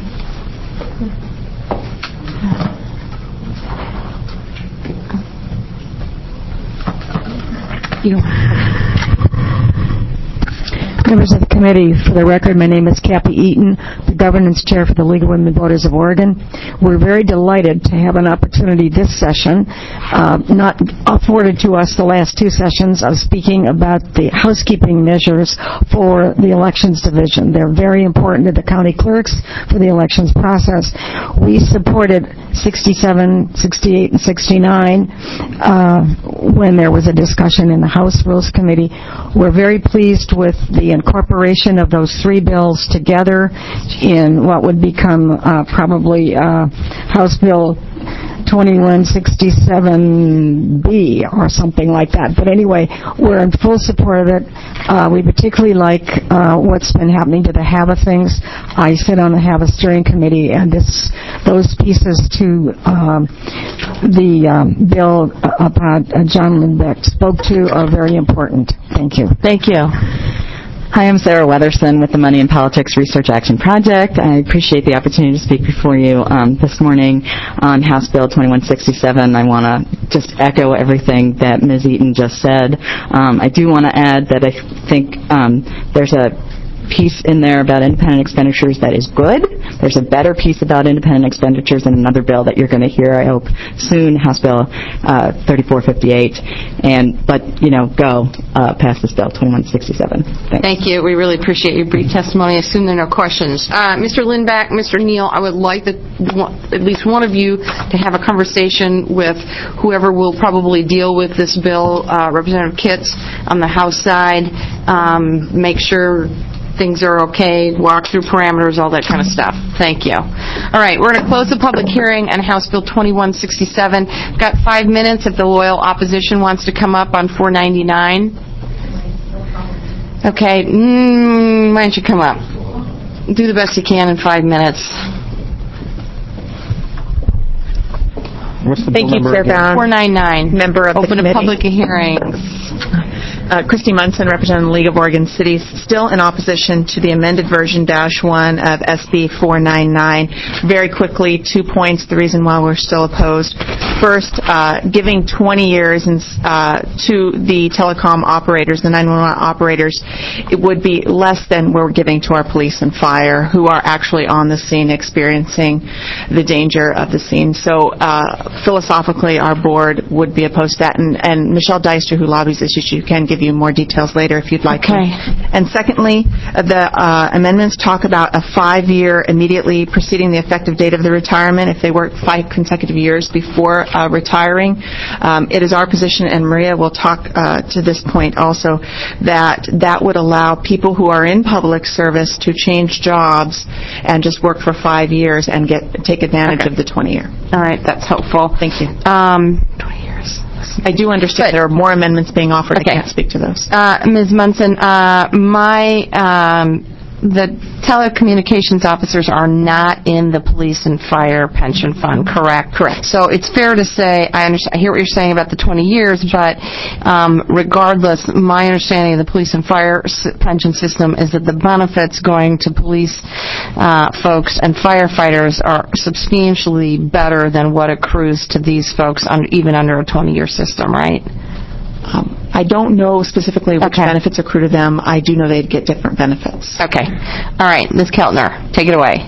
Members of the committee, for the record, my name is Kathy Eaton, the governance chair for the League of Women Voters of Oregon. We're very delighted to have an opportunity this session, not afforded to us the last two sessions, of speaking about the housekeeping measures for the elections division. They're very important to the county clerks for the elections process. We supported 67, 68, and 69 when there was a discussion in the House Rules Committee. We're very pleased with the incorporation of those three bills together in what would become probably House Bill 2167B or something like that. But anyway, we're in full support of it. We particularly like what's been happening to the HAVA things. I sit on the HAVA steering committee, and those pieces to the bill about John Lindbeck spoke to are very important. Thank you. Thank you. Hi, I'm Sarah Weatherson with the Money in Politics Research Action Project. I appreciate the opportunity to speak before you this morning on House Bill 2167. I want to just echo everything that Ms. Eaton just said. I do want to add that I think there's a piece in there about independent expenditures that is good. There's a better piece about independent expenditures in another bill that you're going to hear, I hope, soon, House Bill 3458. But go pass this bill, 2167. Thanks. Thank you. We really appreciate your brief testimony. I assume there are no questions. Mr. Lindbeck, Mr. Neal, I would like at least one of you to have a conversation with whoever will probably deal with this bill, Representative Kitts on the House side, make sure things are okay, walk through parameters, all that kind of stuff. Thank you. All right, we're going to close the public hearing on House Bill 2167. We've got 5 minutes if the loyal opposition wants to come up on 499. Okay, why don't you come up? Do the best you can in 5 minutes. What's the Thank you, bill number? Chair Brown. 499. Member of the Open committee. a public hearing. Christy Munson, representing the League of Oregon Cities, still in opposition to the amended version -1 of SB 499. Very quickly, 2 points, the reason why we're still opposed. First, giving 20 years to the telecom operators, the 911 operators, it would be less than we're giving to our police and fire, who are actually on the scene experiencing the danger of the scene. So philosophically, our board would be opposed to that. And Michelle Deister, who lobbies this issue, can give you more details later if you'd like. Okay. And secondly, the amendments talk about a 5-year immediately preceding the effective date of the retirement if they work 5 consecutive years before retiring. It is our position, and Maria will talk to this point also, that would allow people who are in public service to change jobs and just work for 5 years and take advantage of the 20-year. All right, that's helpful. Thank you. 20 years. I do understand there are more amendments being offered. Okay. I can't speak to those. Ms. Munson, the telecommunications officers are not in the police and fire pension fund, correct? Correct. So it's fair to say, I hear what you're saying about the 20 years, but regardless, my understanding of the police and fire pension system is that the benefits going to police folks and firefighters are substantially better than what accrues to these folks even under a 20-year system, right? I don't know specifically which benefits accrue to them. I do know they'd get different benefits. Okay. All right. Ms. Keltner, take it away.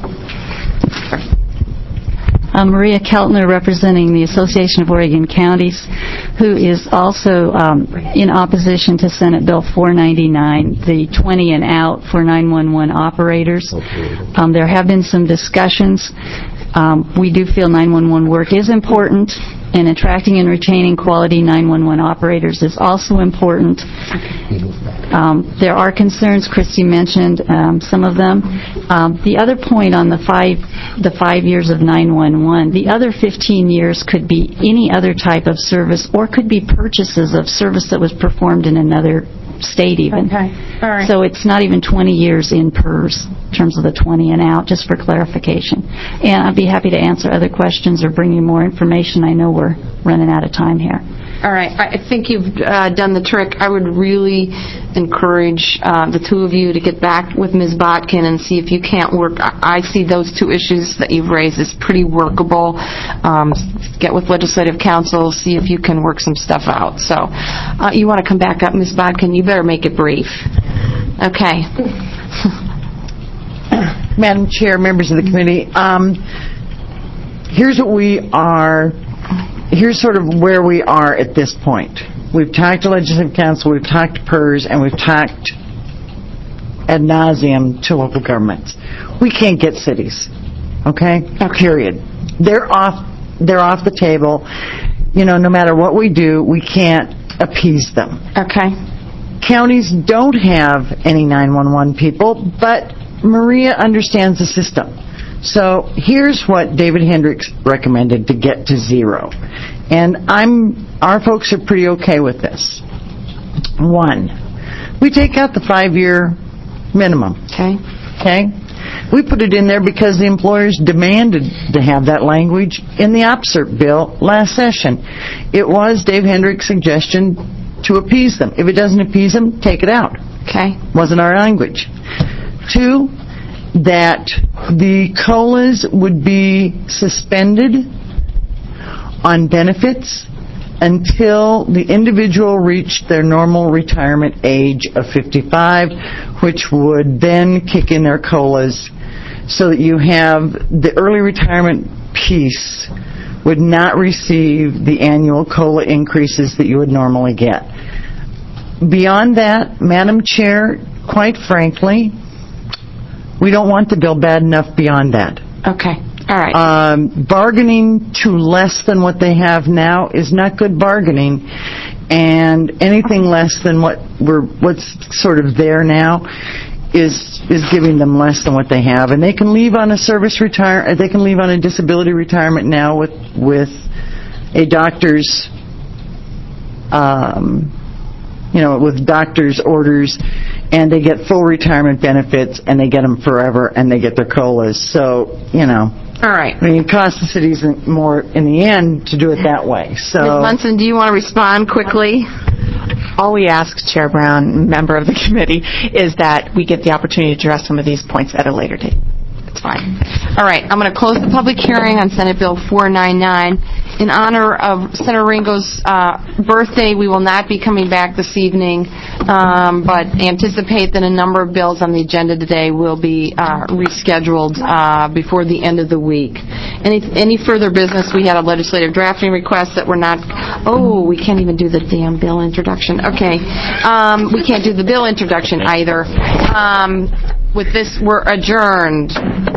Maria Keltner, representing the Association of Oregon Counties, who is also in opposition to Senate Bill 499, the 20 and out for 911 operators. There have been some discussions. We do feel 911 work is important, and attracting and retaining quality 911 operators is also important. There are concerns. Christy mentioned some of them. The other point on the 5 years of 911, the other 15 years could be any other type of service or could be purchases of service that was performed in another state even. Okay. All right. So it's not even 20 years in PERS, in terms of the 20 and out, just for clarification. And I'd be happy to answer other questions or bring you more information. I know we're running out of time here. All right. I think you've done the trick. I would really encourage the two of you to get back with Ms. Botkin and see if you can't work. I see those two issues that you've raised as pretty workable. Get with Legislative Council, see if you can work some stuff out. So you want to come back up, Ms. Botkin? You better make it brief. Okay. Madam Chair, members of the committee, here's what we are. Here's sort of where we are at this point. We've talked to Legislative Council, we've talked to PERS, and we've talked ad nauseum to local governments. We can't get cities, okay? Period. They're off the table. You know, no matter what we do, we can't appease them. Okay. Counties don't have any 911 people, but Maria understands the system. So here's what David Hendricks recommended to get to zero. And our folks are pretty okay with this. 1, we take out the 5-year minimum. Okay? We put it in there because the employers demanded to have that language in the OPSERP bill last session. It was Dave Hendricks' suggestion to appease them. If it doesn't appease them, take it out. Okay. Wasn't our language. 2, that the COLAs would be suspended on benefits until the individual reached their normal retirement age of 55, which would then kick in their COLAs so that you have the early retirement piece would not receive the annual COLA increases that you would normally get. Beyond that, Madam Chair, quite frankly, we don't want the bill bad enough beyond that. Okay. All right. Bargaining to less than what they have now is not good bargaining, and anything less than what's sort of there now is giving them less than what they have, and they can leave on a they can leave on a disability retirement now with a doctor's with doctor's orders, and they get full retirement benefits, and they get them forever, and they get their COLAs. So, All right. I mean, it costs the cities more in the end to do it that way. So, Ms. Munson, do you want to respond quickly? All we ask, Chair Brown, member of the committee, is that we get the opportunity to address some of these points at a later date. That's fine. All right. I'm going to close the public hearing on Senate Bill 499. In honor of Senator Ringo's birthday, we will not be coming back this evening, but anticipate that a number of bills on the agenda today will be rescheduled before the end of the week. Any further business? We had a legislative drafting request that we're not... Oh, we can't even do the damn bill introduction. Okay. We can't do the bill introduction either. With this, we're adjourned.